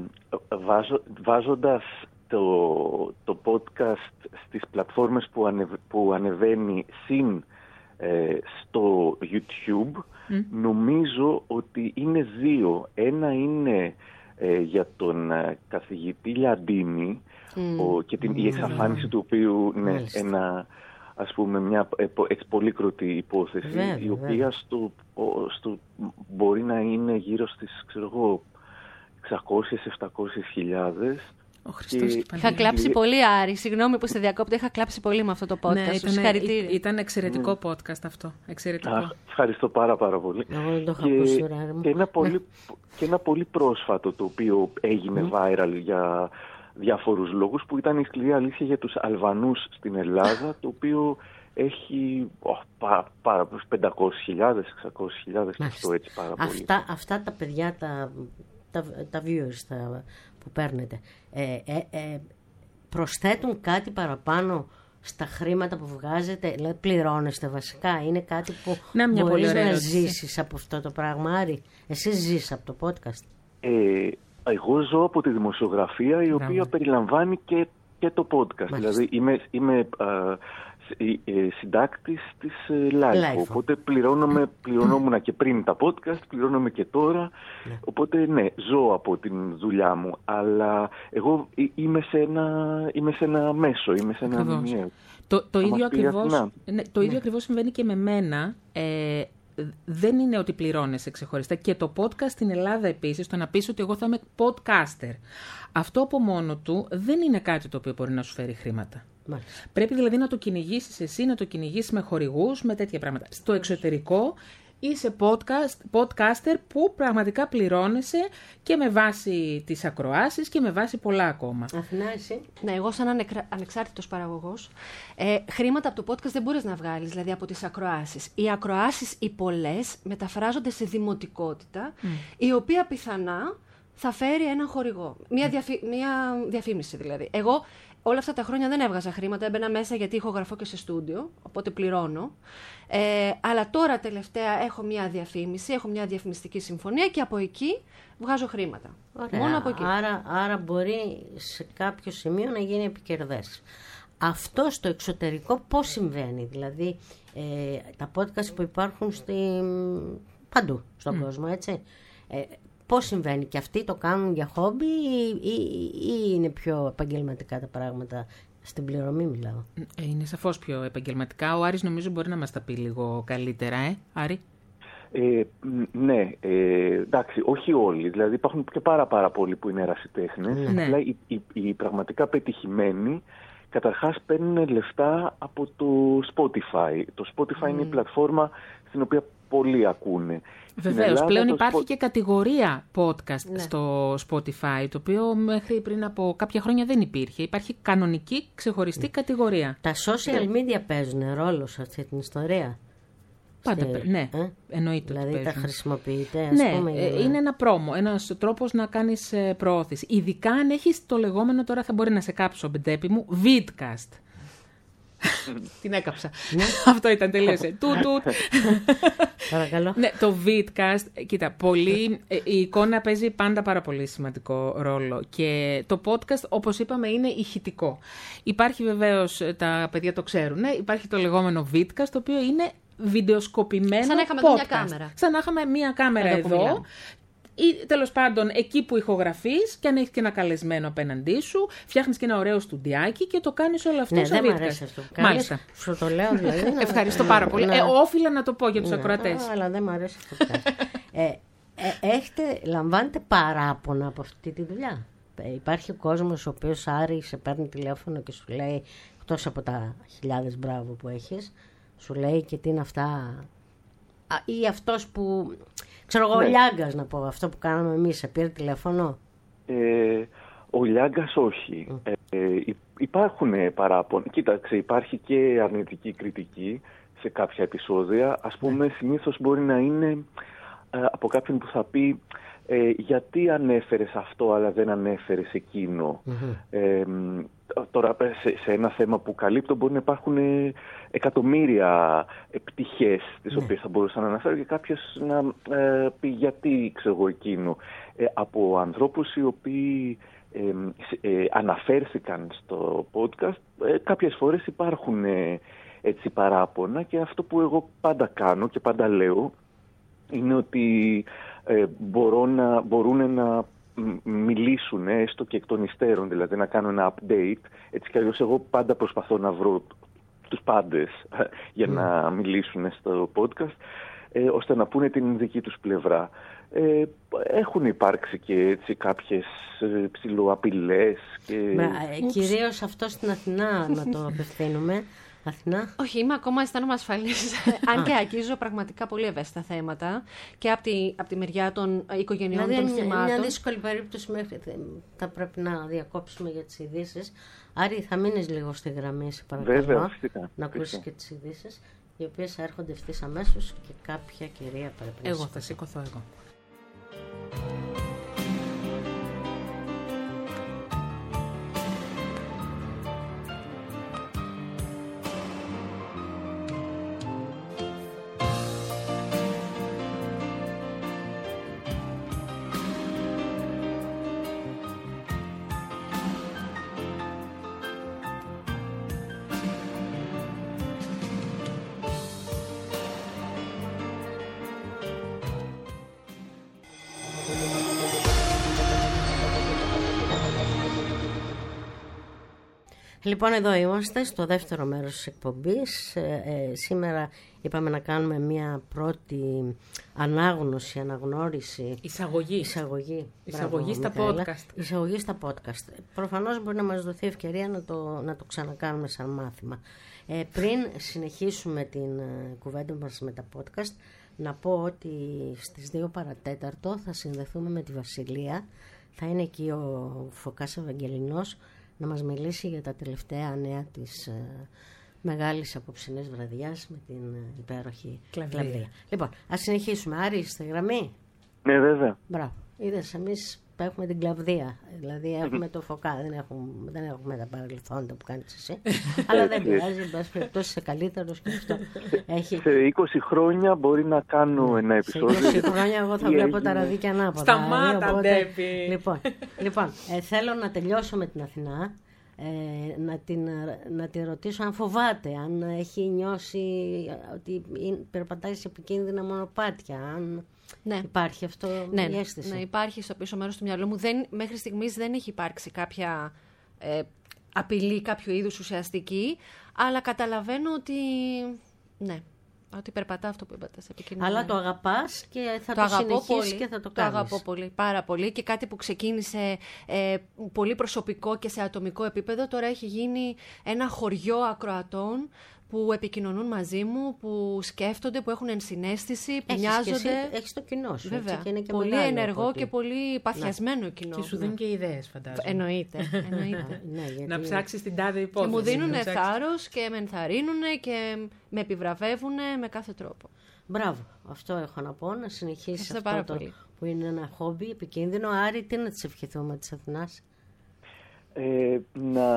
βάζω, βάζοντας το, το podcast στις πλατφόρμες που, ανεβ, που ανεβαίνει συν ε, στο YouTube, mm. νομίζω ότι είναι δύο. Ένα είναι ε, για τον ε, καθηγητή Λιαντίνη mm. ο, και την, mm. η εξαφάνιση mm. του οποίου είναι mm. ένα, ας πούμε, μια ε, πολύκροτη υπόθεση, βέβαια, η οποία στο, στο, μπορεί να είναι γύρω στις, ξέρω εγώ, εξακόσιες με επτακόσιες χιλιάδες. Και... Είχα κλάψει πολύ, Άρη. Συγγνώμη που σε διακόπτω. Είχα κλάψει πολύ με αυτό το podcast. Ναι, ήταν, συγχαρητήρια. Ήταν εξαιρετικό mm. podcast αυτό. Εξαιρετικό. Α, ευχαριστώ πάρα πάρα πολύ. Εγώ δεν το είχα και, ακούσει, και, ένα πολύ, και ένα πολύ πρόσφατο το οποίο έγινε mm. viral για διάφορους λόγους, που ήταν η σκληρή αλήθεια για τους Αλβανούς στην Ελλάδα, το οποίο έχει oh, πάρα, πάρα πεντακόσιες χιλιάδες, εξακόσιες χιλιάδες, αυτό έτσι πάρα πολύ. Αυτά, αυτά τα παιδιά, τα, τα, τα viewers τα, που παίρνετε, ε, ε, ε, προσθέτουν κάτι παραπάνω στα χρήματα που βγάζετε, δηλαδή πληρώνεστε βασικά? Είναι κάτι που να, μια μπορείς πολύ να ζήσεις από αυτό το πράγμα, Άρη? Εσύ ζεις από το podcast? Ε, εγώ ζω από τη δημοσιογραφία, η οποία Μπράβο. περιλαμβάνει και, και το podcast. Μάλιστα. Δηλαδή είμαι, είμαι α, συντάκτης της Life, οπότε πληρώνομαι, πληρωνόμουν και πριν τα podcast, πληρώνομαι και τώρα, ναι. Οπότε ναι, ζω από την δουλειά μου, αλλά εγώ είμαι σε ένα, είμαι σε ένα μέσο, είμαι σε ένα μηνιαίο. Το, το, ίδιο ακριβώς, ναι, το ίδιο ναι. ακριβώς συμβαίνει και με μένα. Ε, δεν είναι ότι πληρώνεσαι ξεχωριστά. Και το podcast στην Ελλάδα επίσης, το να πεις ότι εγώ θα είμαι podcaster, αυτό από μόνο του δεν είναι κάτι το οποίο μπορεί να σου φέρει χρήματα. Μάλιστα. Πρέπει δηλαδή να το κυνηγήσεις εσύ, να το κυνηγήσεις με χορηγούς, με τέτοια πράγματα. Στο εξωτερικό είσαι podcast, podcaster που πραγματικά πληρώνεσαι και με βάση τις ακροάσεις και με βάση πολλά ακόμα. Αθηνά, εσύ? Ναι, εγώ σαν ανεκρα... ανεξάρτητος παραγωγός, ε, χρήματα από το podcast δεν μπορείς να βγάλεις, δηλαδή από τις ακροάσεις. Οι ακροάσεις, οι πολλές, μεταφράζονται σε δημοτικότητα, mm. η οποία πιθανά θα φέρει έναν χορηγό. Μία, διαφη... Μία διαφήμιση δηλαδή. Εγώ όλα αυτά τα χρόνια δεν έβγαζα χρήματα, έμπαινα μέσα γιατί ηχογραφώ και σε στούντιο, οπότε πληρώνω. Ε, αλλά τώρα τελευταία έχω μια διαφήμιση, έχω μια διαφημιστική συμφωνία και από εκεί βγάζω χρήματα. Ωραία. Μόνο από εκεί. Άρα, άρα μπορεί σε κάποιο σημείο να γίνει επικερδές. Αυτό στο εξωτερικό πώς συμβαίνει? Δηλαδή ε, τα podcast που υπάρχουν στη, παντού στον mm. κόσμο, έτσι. Ε, πώς συμβαίνει? Και αυτοί το κάνουν για χόμπι ή, ή, ή είναι πιο επαγγελματικά τα πράγματα? Στην πληρωμή μιλάω. Είναι σαφώς πιο επαγγελματικά. Ο Άρης νομίζω μπορεί να μας τα πει λίγο καλύτερα, ε, Άρη. Ε, ναι, ε, εντάξει, όχι όλοι. Δηλαδή υπάρχουν και πάρα πάρα πολλοί που είναι ερασιτέχνες. Ναι. Αλλά οι, οι, οι πραγματικά πετυχημένοι καταρχάς παίρνουν λεφτά από το Spotify. Το Spotify mm. είναι η πλατφόρμα στην οποία πολλοί ακούνε. Βεβαίως, πλέον υπάρχει Spo... και κατηγορία podcast ναι. στο Spotify, το οποίο μέχρι πριν από κάποια χρόνια δεν υπήρχε. Υπάρχει κανονική ξεχωριστή mm. κατηγορία. Τα social media παίζουν ρόλο σε αυτή την ιστορία? Πάντα, Στη... ναι, ε? εννοείται. Δηλαδή τα χρησιμοποιείτε, ας ναι, πούμε. Ναι, να... είναι ένα πρόμο, ένας τρόπος να κάνεις προώθηση. Ειδικά αν έχεις το λεγόμενο, τώρα θα μπορεί να σε κάψω, μπεντέπι μου, vidcast. Την έκαψα. Αυτό ήταν, τελείωσε. Τούτου. Παρακαλώ. Ναι, το vidcast, κοίτα, πολύ, η εικόνα παίζει πάντα πάρα πολύ σημαντικό ρόλο και το podcast, όπως είπαμε, είναι ηχητικό. Υπάρχει βεβαίως, τα παιδιά το ξέρουν, ναι, υπάρχει το λεγόμενο vidcast, το οποίο είναι βιντεοσκοπημένο σαν να είχαμε podcast. μια κάμερα. Σαν να είχαμε μια κάμερα εδώ, εδώ ή τέλος πάντων εκεί που ηχογραφείς και αν έχεις και ένα καλεσμένο απέναντί σου, φτιάχνεις και ένα ωραίο στουντιάκι και το κάνεις όλο αυτό. Ναι, σαν δεν vidcast. μ' αρέσει αυτό. Μάλιστα. Σου το λέω δηλαδή. Να... Ευχαριστώ πάρα πολύ. Να... Ε, όφιλα να το πω για τους ναι, ακροατές. Αλλά δεν μ' αρέσει αυτό. ε, ε, έχετε, λαμβάνετε παράπονα από αυτή τη δουλειά? Ε, υπάρχει ο κόσμος ο οποίος, Άρη, σε παίρνει τηλέφωνο και σου λέει, εκτός από τα χιλιάδες μπράβο που έχεις, σου λέει και τι είναι αυτά, ή αυτός που, ξέρω εγώ, ναι. Ο Λιάγκας να πω, αυτό που κάναμε εμείς, σε πήρε τηλέφωνο? Ε, ο Λιάγκας όχι. Mm. Ε, υπάρχουν παράπονα. Κοίταξε, υπάρχει και αρνητική κριτική σε κάποια επεισόδια. Ας πούμε, mm. συνήθως μπορεί να είναι ε, από κάποιον που θα πει ε, γιατί ανέφερες αυτό αλλά δεν ανέφερες εκείνο. Mm-hmm. Ε, Τώρα, σε, σε ένα θέμα που καλύπτω μπορεί να υπάρχουν εκατομμύρια πτυχές τις ναι. οποίες θα μπορούσα να αναφέρω και κάποιος να ε, πει γιατί ξέρω εγώ εκείνο. Ε, από ανθρώπους οι οποίοι ε, ε, αναφέρθηκαν στο podcast, ε, κάποιες φορές υπάρχουν ε, έτσι παράπονα και αυτό που εγώ πάντα κάνω και πάντα λέω είναι ότι ε, μπορώ να, μπορούν να μιλήσουν έστω και εκ των υστέρων, δηλαδή να κάνω ένα update. Έτσι κι αλλιώς εγώ πάντα προσπαθώ να βρω τους πάντες για mm. να μιλήσουν στο podcast, ε, ώστε να πούνε την δική τους πλευρά. Ε, έχουν υπάρξει και έτσι κάποιες ε, ψιλοαπειλές. Και... Ε, κυρίως αυτό στην Αθηνά να το απευθύνουμε. Αθηνά. Όχι, είμαι ακόμα αισθάνομαι ασφαλής. Αν και αγγίζω πραγματικά πολύ ευαίσθητα θέματα και από τη, από τη μεριά των οικογενειών δηλαδή, των θυμάτων. Είναι μια δύσκολη περίπτωση μέχρι θα πρέπει να διακόψουμε για τις ειδήσεις. Άρη, θα μείνεις λίγο στη γραμμή, σε παρακαλώ. Βέβαια, φυσικά, να ακούσεις και τις ειδήσεις, οι οποίες έρχονται ευθύς αμέσως και κάποια κυρία πρέπει να Εγώ θα σηκωθώ εγώ. Λοιπόν, εδώ είμαστε στο δεύτερο μέρος της εκπομπής. Ε, ε, σήμερα είπαμε να κάνουμε μια πρώτη ανάγνωση, αναγνώριση. Εισαγωγή. Εισαγωγή, Εισαγωγή Μπράβο, στα Μιχαήλα. podcast. Εισαγωγή στα podcast. Προφανώς μπορεί να μας δοθεί ευκαιρία να το, να το ξανακάνουμε σαν μάθημα. Ε, πριν συνεχίσουμε την uh, κουβέντα μας με τα podcast, να πω ότι στις δύο παρατέταρτο θα συνδεθούμε με τη Βασιλεία. Θα είναι εκεί ο Φωκάς Ευαγγελινός να μας μιλήσει για τα τελευταία νέα της ε, μεγάλης απόψινής βραδιάς με την ε, υπέροχη κλαβδία. Λοιπόν, ας συνεχίσουμε. Άρη, στη γραμμή. Ναι, βέβαια. Μπράβο. Είδες, εμείς έχουμε την Κλαβδία. Δηλαδή έχουμε το Φωκά. Δεν έχουμε, δεν έχουμε τα παρελθόντα που κάνεις εσύ. Αλλά δεν πειράζει. Εν πάση περιπτώσει είσαι καλύτερος και αυτό. Έχει... Σε είκοσι χρόνια μπορεί να κάνω ένα επεισόδιο. Σε είκοσι χρόνια εγώ θα βλέπω τα ραδίκια ανάποδα. Σταμάτα, οπότε... Ντέπη. Λοιπόν, λοιπόν ε, θέλω να τελειώσω με την Αθηνά. Ε, να, την, να την ρωτήσω αν φοβάται, αν έχει νιώσει ότι περπατάει σε επικίνδυνα μονοπάτια, αν ναι. υπάρχει αυτό ναι, η αίσθηση. Ναι, υπάρχει στο πίσω μέρος του μυαλού μου. Δεν, μέχρι στιγμής δεν έχει υπάρξει κάποια ε, απειλή κάποιου είδους ουσιαστική, αλλά καταλαβαίνω ότι ναι, ότι περπατά αυτό που είπατε σε επικίνδυνα. Αλλά το αγαπάς και θα το, το συνεχίσεις πολύ, και θα το κάνεις. Το αγαπώ πολύ, πάρα πολύ, και κάτι που ξεκίνησε ε, πολύ προσωπικό και σε ατομικό επίπεδο τώρα έχει γίνει ένα χωριό ακροατών που επικοινωνούν μαζί μου, που σκέφτονται, που έχουν ενσυναίσθηση, που νοιάζονται. Έχεις το κοινό σου. Βέβαια. Και είναι και πολύ μεγάλο, ενεργό οπότε... και πολύ παθιασμένο ναι. κοινό. Και σου δίνουν και ιδέες, φαντάζομαι. Εννοείται. εννοείται. ναι, γιατί... Να ψάξεις την τάδε υπόθεση. Και μου δίνουν θάρρος και με ενθαρρύνουν και με επιβραβεύουν με κάθε τρόπο. Μπράβο. Αυτό έχω να πω. Να συνεχίσεις αυτό, αυτό το, που είναι ένα χόμπι επικίνδυνο. Άρη, τι να της ευχηθούμε της Αθηνάς? Ε, να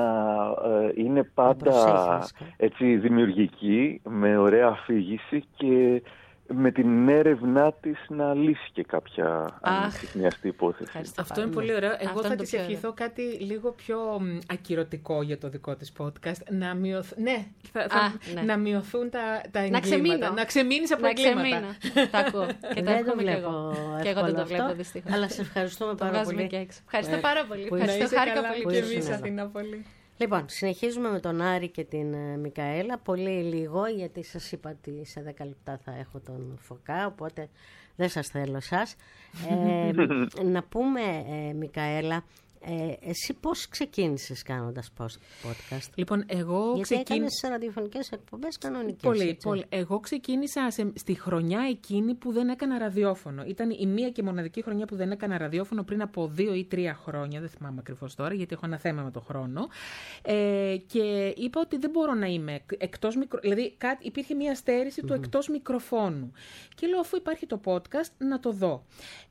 ε, είναι πάντα έτσι δημιουργική, με ωραία αφήγηση και με την έρευνά της να λύσει και κάποια ανησυχιαστή υπόθεση. Αυτό είναι πολύ ωραίο. Εγώ αυτό θα της ευχηθώ κάτι λίγο πιο ακυρωτικό για το δικό της podcast. Να, μειωθ... ναι, θα, θα... Α, ναι. να μειωθούν τα, τα εγκλήματα. Να ξεμείνεις από τα εγκλήματα. Τα ακούω. Και τα εύχομαι και εγώ. Και εγώ δεν το βλέπω δυστυχώς. Αλλά σε ευχαριστούμε πάρα πολύ. Ευχαριστώ πάρα πολύ. Ευχαριστώ, χάρηκα πολύ. Και εμείς, Αθηνά, πολύ. Λοιπόν, συνεχίζουμε με τον Άρη και την uh, Μικαέλα. Πολύ λίγο, γιατί σας είπα ότι σε δέκα λεπτά θα έχω τον Φωκά, οπότε δεν σας θέλω εσάς. Ε, να πούμε, ε, Μικαέλα, ε, εσύ πώς ξεκίνησες κάνοντας podcast? Λοιπόν, εγώ γιατί ξεκίνησα... έκανες ραδιοφωνικές εκπομπές κανονικές. Πολύ, πολύ. Εγώ ξεκίνησα σε... στη χρονιά εκείνη που δεν έκανα ραδιόφωνο. Ήταν η μία και μοναδική χρονιά που δεν έκανα ραδιόφωνο πριν από δύο ή τρία χρόνια. Δεν θυμάμαι ακριβώς τώρα, γιατί έχω ένα θέμα με το χρόνο. Ε, και είπα ότι δεν μπορώ να είμαι εκτός μικρο... Δηλαδή κάτι... υπήρχε μια στέρηση mm-hmm. του εκτός μικροφώνου. Και λέω, αφού υπάρχει το podcast, να το δω.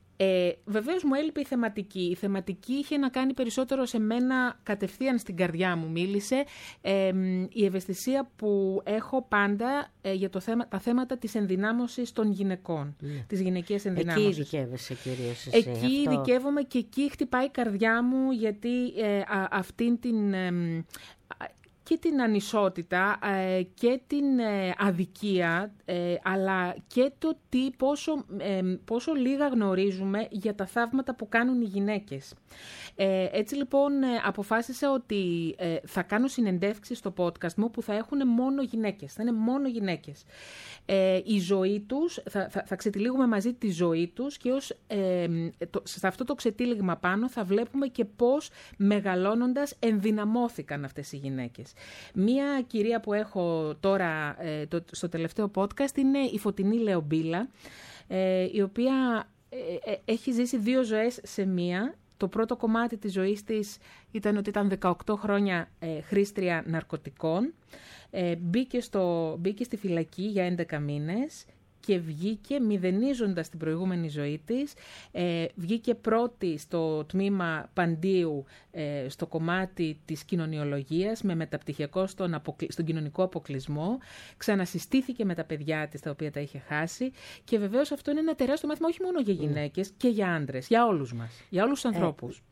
Ε, βεβαίως μου έλειπε η θεματική. Η θεματική είχε να κάνει περισσότερο σε μένα, κατευθείαν στην καρδιά μου μίλησε, ε, η ευαισθησία που έχω πάντα ε, για το θέμα, τα θέματα της ενδυνάμωσης των γυναικών, mm. της γυναικείας ενδυνάμωσης. Εκεί ειδικεύεσαι κυρίως εσύ. Εκεί αυτό... ειδικεύομαι και εκεί χτυπάει η καρδιά μου, γιατί ε, α, αυτήν την... Ε, και την ανισότητα ε, και την ε, αδικία, ε, αλλά και το τι πόσο, ε, πόσο λίγα γνωρίζουμε για τα θαύματα που κάνουν οι γυναίκες. Ε, έτσι λοιπόν ε, αποφάσισα ότι ε, θα κάνω συνεντεύξεις στο podcast μου που θα έχουν μόνο γυναίκες, θα είναι μόνο γυναίκες. Ε, η ζωή τους, θα, θα, θα ξετυλίγουμε μαζί τη ζωή τους και ως, ε, το, σε αυτό το ξετύλιγμα πάνω θα βλέπουμε και πώς μεγαλώνοντας ενδυναμώθηκαν αυτές οι γυναίκες. Μία κυρία που έχω τώρα ε, το, στο τελευταίο podcast είναι η Φωτεινή Λεομπίλα, ε, η οποία ε, ε, έχει ζήσει δύο ζωές σε μία. Το πρώτο κομμάτι της ζωής της ήταν ότι ήταν δεκαοκτώ χρόνια ε, χρήστρια ναρκωτικών. Ε, μπήκε, στο, μπήκε στη φυλακή για έντεκα μήνες και βγήκε μηδενίζοντας την προηγούμενη ζωή της. Ε, βγήκε πρώτη στο τμήμα Παντίου, ε, στο κομμάτι της κοινωνιολογίας, με μεταπτυχιακό στον, αποκλει... στον κοινωνικό αποκλεισμό. Ξανασυστήθηκε με τα παιδιά της, τα οποία τα είχε χάσει. Και βεβαίως αυτό είναι ένα τεράστιο μάθημα, όχι μόνο για γυναίκες, mm. και για άντρες, για όλους μας, για όλους τους ανθρώπους. Ε,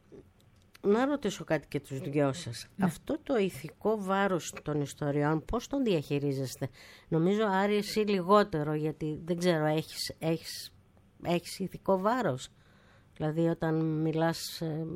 να ρωτήσω κάτι και τους δυο σας. Ναι. Αυτό το ηθικό βάρος των ιστοριών, πώς τον διαχειρίζεστε? Νομίζω, Άρη, εσύ λιγότερο, γιατί δεν ξέρω, έχεις, έχεις, έχεις ηθικό βάρος. Δηλαδή, όταν μιλάς ε,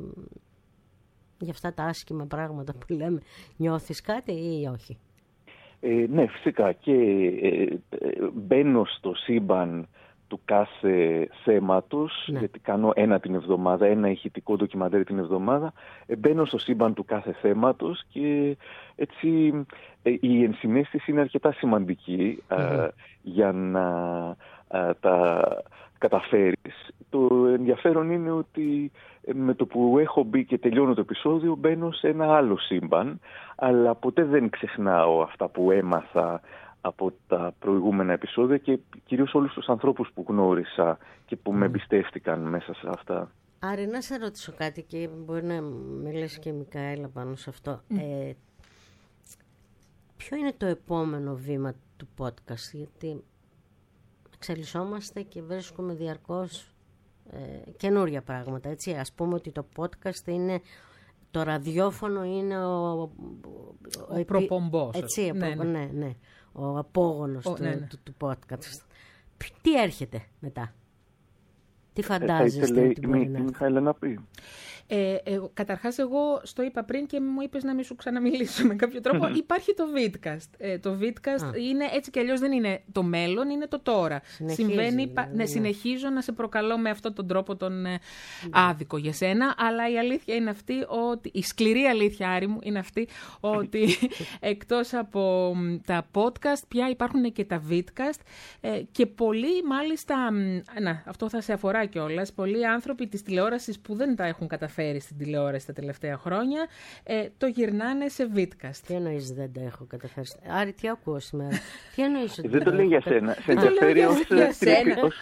για αυτά τα άσχημα πράγματα που λέμε, νιώθεις κάτι ή όχι? Ε, ναι, φυσικά. Και ε, ε, μπαίνω στο σύμπαν του κάθε θέματος, ναι. γιατί κάνω ένα την εβδομάδα, ένα ηχητικό ντοκιμαντέρ την εβδομάδα, ε, μπαίνω στο σύμπαν του κάθε θέματος και έτσι ε, η ενσυναίσθηση είναι αρκετά σημαντική mm-hmm. ε, για να ε, τα καταφέρεις. Το ενδιαφέρον είναι ότι ε, με το που έχω μπει και τελειώνω το επεισόδιο μπαίνω σε ένα άλλο σύμπαν, αλλά ποτέ δεν ξεχνάω αυτά που έμαθα από τα προηγούμενα επεισόδια και κυρίως όλους τους ανθρώπους που γνώρισα και που mm. με εμπιστεύτηκαν μέσα σε αυτά. Άρη, να σε ρωτήσω κάτι και μπορεί να μιλήσει και η Μικαέλα πάνω σε αυτό. Mm. Ε, ποιο είναι το επόμενο βήμα του podcast, γιατί εξελισσόμαστε και βρίσκουμε διαρκώς ε, καινούρια πράγματα, έτσι. Ας πούμε ότι το podcast είναι, το ραδιόφωνο είναι ο, ο, ο, ο προπομπός. Έτσι, ναι, ναι, ναι, ναι, ο απόγονος ο, του, ναι, ναι. του, του podcast. Τι έρχεται μετά? Τι φαντάζεστε ε, ότι μπορεί να έρθει? Η Μιχαήλα να πει. Ε, ε, καταρχάς εγώ στο είπα πριν και μου είπες να μην σου ξαναμιλήσω με κάποιο τρόπο. Υπάρχει το Vidcast. Ε, το Vidcast είναι έτσι κι αλλιώς, δεν είναι το μέλλον, είναι το τώρα. Συμβαίνει, ναι, ναι. Ναι, συνεχίζω να σε προκαλώ με αυτόν τον τρόπο τον ε, άδικο για σένα, αλλά η αλήθεια είναι αυτή ότι, η σκληρή αλήθεια, Άρη μου, είναι αυτή ότι εκτός από τα podcast πια υπάρχουν και τα Vidcast ε, και πολλοί μάλιστα, να, αυτό θα σε αφορά κιόλας, πολλοί άνθρωποι της τηλεόρασης που δεν τα έχουν καταφέρει στην τηλεόραση τα τελευταία χρόνια, ε, το γυρνάνε σε Vidcast. Τι εννοείς δεν τα έχω καταφέρει? Άρη, τι ακούω σήμερα? Τι εννοείς ότι δεν το λέει για σένα. Σε ενδιαφέρει ως κριτικό.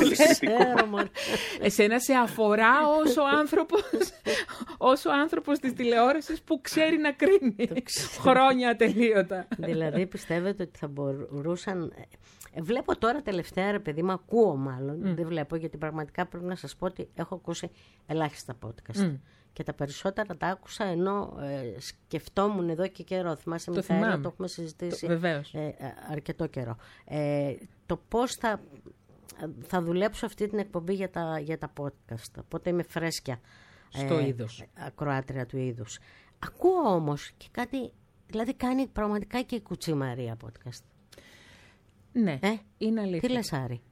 Εσένα σε αφορά όσο άνθρωπος, όσο άνθρωπος της τηλεόρασης που ξέρει να κρίνει χρόνια ατελείωτα. Δηλαδή πιστεύετε ότι θα μπορούσαν... Βλέπω τώρα τελευταία, ρε παιδί μου, ακούω μάλλον, mm. δεν βλέπω, γιατί πραγματικά πρέπει να σας πω ότι έχω ακούσει ελάχιστα podcast. Mm. Και τα περισσότερα τα άκουσα ενώ ε, σκεφτόμουν εδώ και καιρό. Θυμάσαι, το Μιχαήλα, θυμάμαι. Το έχουμε συζητήσει το, ε, αρκετό καιρό. Ε, το πώς θα, θα δουλέψω αυτή την εκπομπή για τα, για τα podcast. Οπότε είμαι φρέσκια στο ε, είδος. ακροάτρια του είδους. Ακούω όμως και κάτι, δηλαδή κάνει πραγματικά και η Κουτσή Μαρία podcast. Ναι, ε? είναι αλήθεια. Τι λες, Άρη?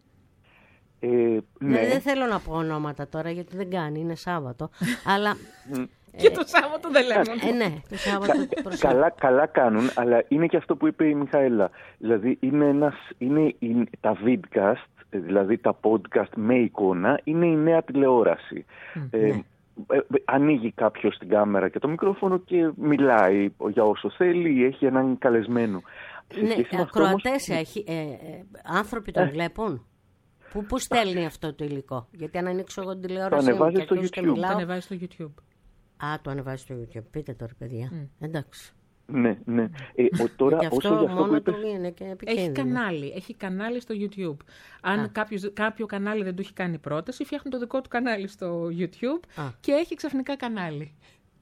Ε, ναι. Ναι, δεν θέλω να πω ονόματα τώρα γιατί δεν κάνει, είναι Σάββατο. Αλλά. Και το Σάββατο δεν λέμε. Ε, ναι, το Σάββατο. καλά, καλά κάνουν, αλλά είναι και αυτό που είπε η Μιχαήλα. Δηλαδή είναι, ένας, είναι η, τα vidcast, δηλαδή τα podcast με εικόνα, είναι η νέα τηλεόραση. Mm, ε, ναι. ε, ανοίγει κάποιος την κάμερα και το μικρόφωνο και μιλάει για όσο θέλει ή έχει έναν καλεσμένο. Ναι, ακροατές, όμως... ε, ε, άνθρωποι τον ε. βλέπουν. Πού, πού στέλνει αυτό το υλικό? Γιατί αν ανοίξω εγώ την τηλεόραση το ανεβάζει στο YouTube. Μιλάω... Το ανεβάζει στο YouTube. Α, το ανεβάζει στο YouTube. Πείτε τώρα, παιδιά. Mm. Εντάξει. Ναι, ναι. Ε, ο, τώρα, και αυτό όσο για αυτό μόνο που είπες... του είναι και επικίνδυνο. Έχει κανάλι, έχει κανάλι στο YouTube. Αν κάποιος, κάποιο κανάλι δεν του έχει κάνει πρόταση, φτιάχνει το δικό του κανάλι στο YouTube. Α. Και έχει ξαφνικά κανάλι.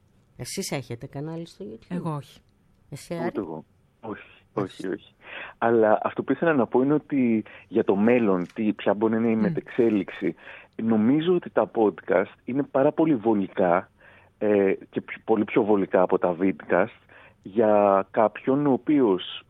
Εσείς έχετε κανάλι στο YouTube? Εγώ όχι. Εσύ, Άρη? Ούτε εγώ. Όχι. Όχι, όχι. Αλλά αυτό που ήθελα να πω είναι ότι για το μέλλον, τι, ποια μπορεί να είναι η mm. μετεξέλιξη, νομίζω ότι τα podcast είναι πάρα πολύ βολικά ε, και πολύ πιο βολικά από τα vidcast για κάποιον ο οποίος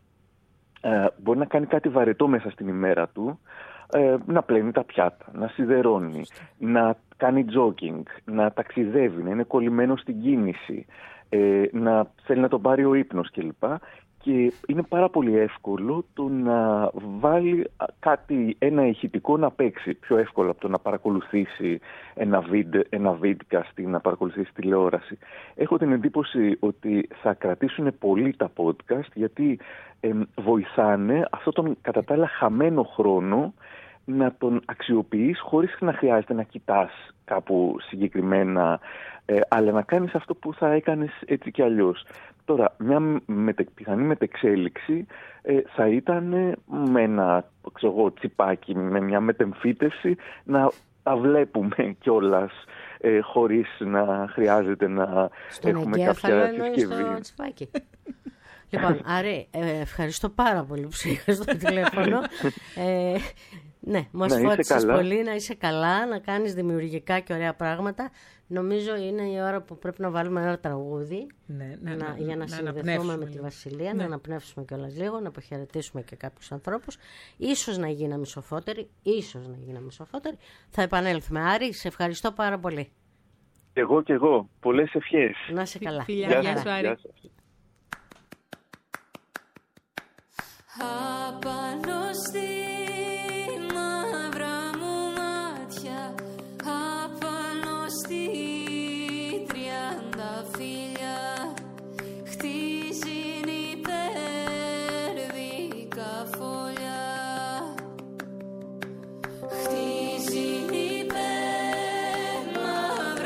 ε, μπορεί να κάνει κάτι βαρετό μέσα στην ημέρα του, ε, να πλένει τα πιάτα, να σιδερώνει, να κάνει jogging, να ταξιδεύει, να είναι κολλημένο στην κίνηση, ε, να θέλει να τον πάρει ο ύπνος κλπ. Και είναι πάρα πολύ εύκολο το να βάλει κάτι, ένα ηχητικό να παίξει πιο εύκολο από το να παρακολουθήσει ένα, vid, ένα vidcast ή να παρακολουθήσει τηλεόραση. Έχω την εντύπωση ότι θα κρατήσουν πολύ τα podcast γιατί ε, βοηθάνε αυτόν τον κατά τα άλλα χαμένο χρόνο να τον αξιοποιείς χωρίς να χρειάζεται να κοιτάς κάπου συγκεκριμένα, ε, αλλά να κάνεις αυτό που θα έκανες έτσι κι αλλιώς. Τώρα, μια μετε, πιθανή μετεξέλιξη ε, θα ήταν με ένα ξέρω, τσιπάκι, με μια μετεμφύτευση, να τα βλέπουμε κιόλας ε, χωρίς να χρειάζεται να στον έχουμε κάποια συσκευή. Στο τσιπάκι. Λοιπόν, Άρη, ε, ευχαριστώ πάρα πολύ που σου είχα στο τηλέφωνο. Ε, ναι, μας φώτισες πολύ, να είσαι καλά, να κάνεις δημιουργικά και ωραία πράγματα. Νομίζω είναι η ώρα που πρέπει να βάλουμε ένα τραγούδι ναι, ναι, να, ναι, για να, να συνδεθούμε με τη Βασιλεία, ναι. να αναπνεύσουμε κιόλας λίγο, να αποχαιρετήσουμε και κάποιους ανθρώπους. Ίσως να γίναμε σοφότεροι, ίσως να γίναμε σοφότεροι. Θα επανέλθουμε. Άρη, σε ευχαριστώ πάρα πολύ. Εγώ και εγώ. Πολλές ευχές. Να είσαι καλά. Φιλιά, γεια σου, Άρη. Απάνω στη μαύρα μου μάτια, απάνω στη τριάντα φίλια, χτίζουν υπέρδικα φωλιά, χτίζουν υπέρ μαύρα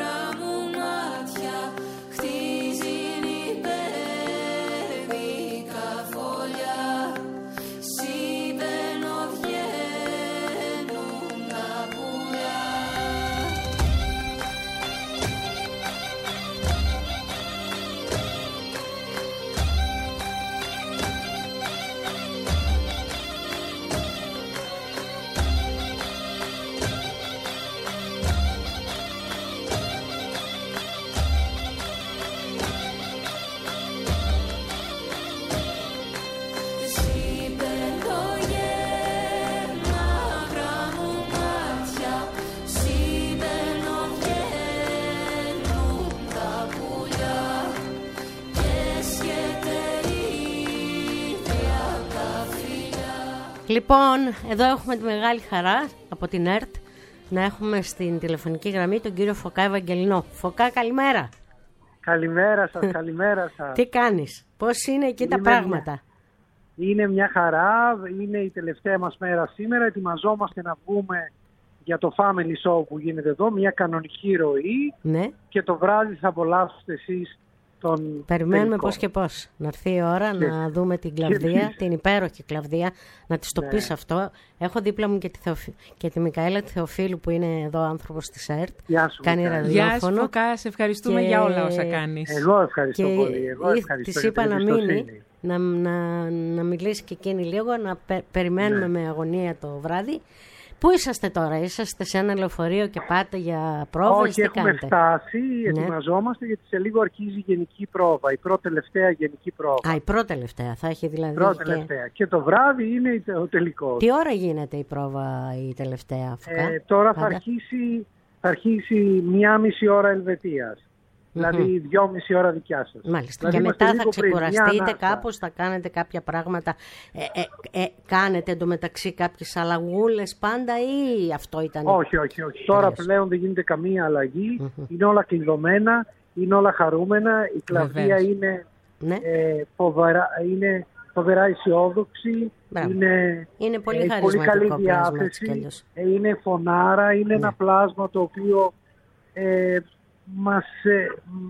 Λοιπόν, εδώ έχουμε τη μεγάλη χαρά από την ΕΡΤ να έχουμε στην τηλεφωνική γραμμή τον κύριο Φωκά Ευαγγελινό. Φωκά, καλημέρα. Καλημέρα σας, καλημέρα σας. Τι κάνεις, πώς είναι εκεί τα Είναι πράγματα? Μια, είναι μια χαρά, είναι η τελευταία μας μέρα σήμερα. Ετοιμαζόμαστε να βγούμε για το Family Show που γίνεται εδώ, μια κανονική ροή. Ναι. Και το βράδυ θα απολαύσετε εσείς τον περιμένουμε τελικό. πώς και πώς να έρθει η ώρα Και... να δούμε την Κλαβδία, και... την υπέροχη Κλαβδία, να της το ναι. πεις αυτό. Έχω δίπλα μου και τη, Θεοφι... και τη Μικαέλα τη Θεοφίλου που είναι εδώ άνθρωπος της ΕΡΤ. Γεια σου, κάνει ραδιόφωνο. Γεια σου Φωκά, σε ευχαριστούμε και... για όλα όσα κάνεις. Εγώ ευχαριστώ και... πολύ. Εγώ ευχαριστώ της για είπα την να εμπιστοσύνη. μείνει, να, να, να μιλήσει και εκείνη λίγο, να πε... περιμένουμε ναι. με αγωνία το βράδυ. Πού είσαστε τώρα, είσαστε σε ένα λεωφορείο και πάτε για πρόβες? Όχι, τι έχουμε κάνετε? φτάσει, ναι. ετοιμαζόμαστε γιατί σε λίγο αρχίζει η γενική πρόβα, η πρώτη τελευταία γενική πρόβα. Α, η πρώτη τελευταία, θα έχει δηλαδή. Πρώτη και... τελευταία. Και το βράδυ είναι ο τελικός. Τι ώρα γίνεται η πρόβα η τελευταία, Φωκά? Ε, τώρα Πάντα. θα αρχίσει, θα αρχίσει μία μισή ώρα Ελβετίας. Δηλαδή δυόμιση ώρα δικιά σας. Μάλιστα. Δηλαδή και μετά θα ξεκουραστείτε πριν, κάπως, θα κάνετε κάποια πράγματα. Ε, ε, ε, κάνετε εντωμεταξύ κάποιες αλλαγούλες πάντα ή αυτό ήταν? Όχι, όχι, όχι. Τώρα πλέον δεν γίνεται καμία αλλαγή. Mm-hmm. Είναι όλα κλειδωμένα, είναι όλα χαρούμενα. Η Κλαβδία είναι, ναι. ε, φοβερά, είναι φοβερά αισιόδοξη. Είναι, είναι πολύ, ε, πολύ καλή διάθεση. Ε, είναι φωνάρα, είναι ναι. ένα πλάσμα το οποίο... Ε, Μας, ε,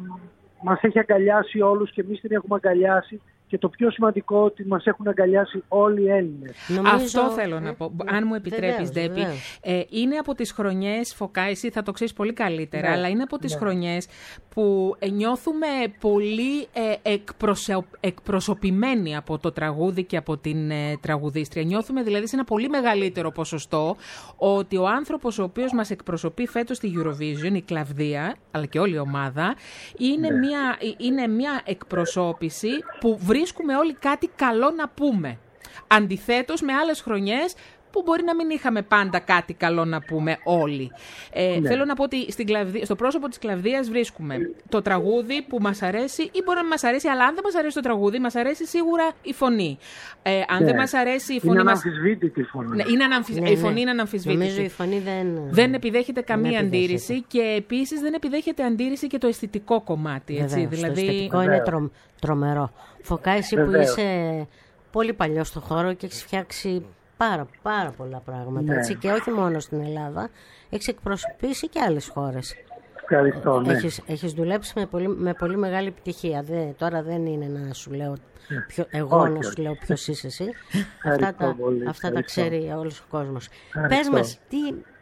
μας έχει αγκαλιάσει όλους και εμείς την έχουμε αγκαλιάσει και το πιο σημαντικό ότι μας έχουν αγκαλιάσει όλοι οι Έλληνες. Νομίζω... Αυτό θέλω να πω, ε, αν μου επιτρέπεις Ντέπη. Ε, είναι από τις χρονιές, Φωκά, εσύ θα το ξέρεις πολύ καλύτερα, ναι, αλλά είναι από τις ναι. χρονιές που νιώθουμε πολύ ε, εκπροσω... εκπροσωπημένοι από το τραγούδι και από την ε, τραγουδίστρια. Νιώθουμε δηλαδή σε ένα πολύ μεγαλύτερο ποσοστό ότι ο άνθρωπος ο οποίος μας εκπροσωπεί φέτος στη Eurovision, η Κλαβδία, αλλά και όλη η ομάδα, είναι, ναι. μια, είναι μια εκπροσώπηση που βρίσκουμε όλοι κάτι καλό να πούμε. Αντιθέτως με άλλες χρονιές που μπορεί να μην είχαμε πάντα κάτι καλό να πούμε όλοι. Ε, ναι. Θέλω να πω ότι στην Κλαβδία, στο πρόσωπο της Κλαβδίας βρίσκουμε το τραγούδι που μας αρέσει ή μπορεί να μην μας αρέσει, αλλά αν δεν μας αρέσει το τραγούδι, μας αρέσει σίγουρα η φωνή. Ε, αν ναι. δεν μας αρέσει η φωνή... Είναι μας... αναμφισβήτητη η φωνή. Ναι, είναι αναμφισ... ναι, η ναι. φωνή είναι αναμφισβήτητη. Νομίζω η φωνή δεν... δεν επιδέχεται καμία δεν επιδέχεται. αντίρρηση και επίσης δεν επιδέχεται αντίρρηση και το αισθητικό κομμάτι. Έτσι, Βεβαίως, δηλαδή... Το αισθητικό Βεβαίως. είναι τρο... τρομερό. Φωκά, εσύ Βεβαίως. που είσαι πολύ παλιό στον χώρο και έχεις φτιάξει πάρα, πάρα πολλά πράγματα. Ναι. Έτσι, και όχι μόνο στην Ελλάδα, έχεις εκπροσωπήσει και άλλες χώρες. Ευχαριστώ, ναι. Έχεις, έχεις δουλέψει με πολύ, με πολύ μεγάλη επιτυχία. Δε, τώρα δεν είναι να σου λέω, ποιο, εγώ όχι, να σου όχι. λέω ποιος είσαι εσύ. αυτά τα, πολύ, αυτά τα ξέρει όλος ο κόσμος. Ευχαριστώ. Πες μας, τι,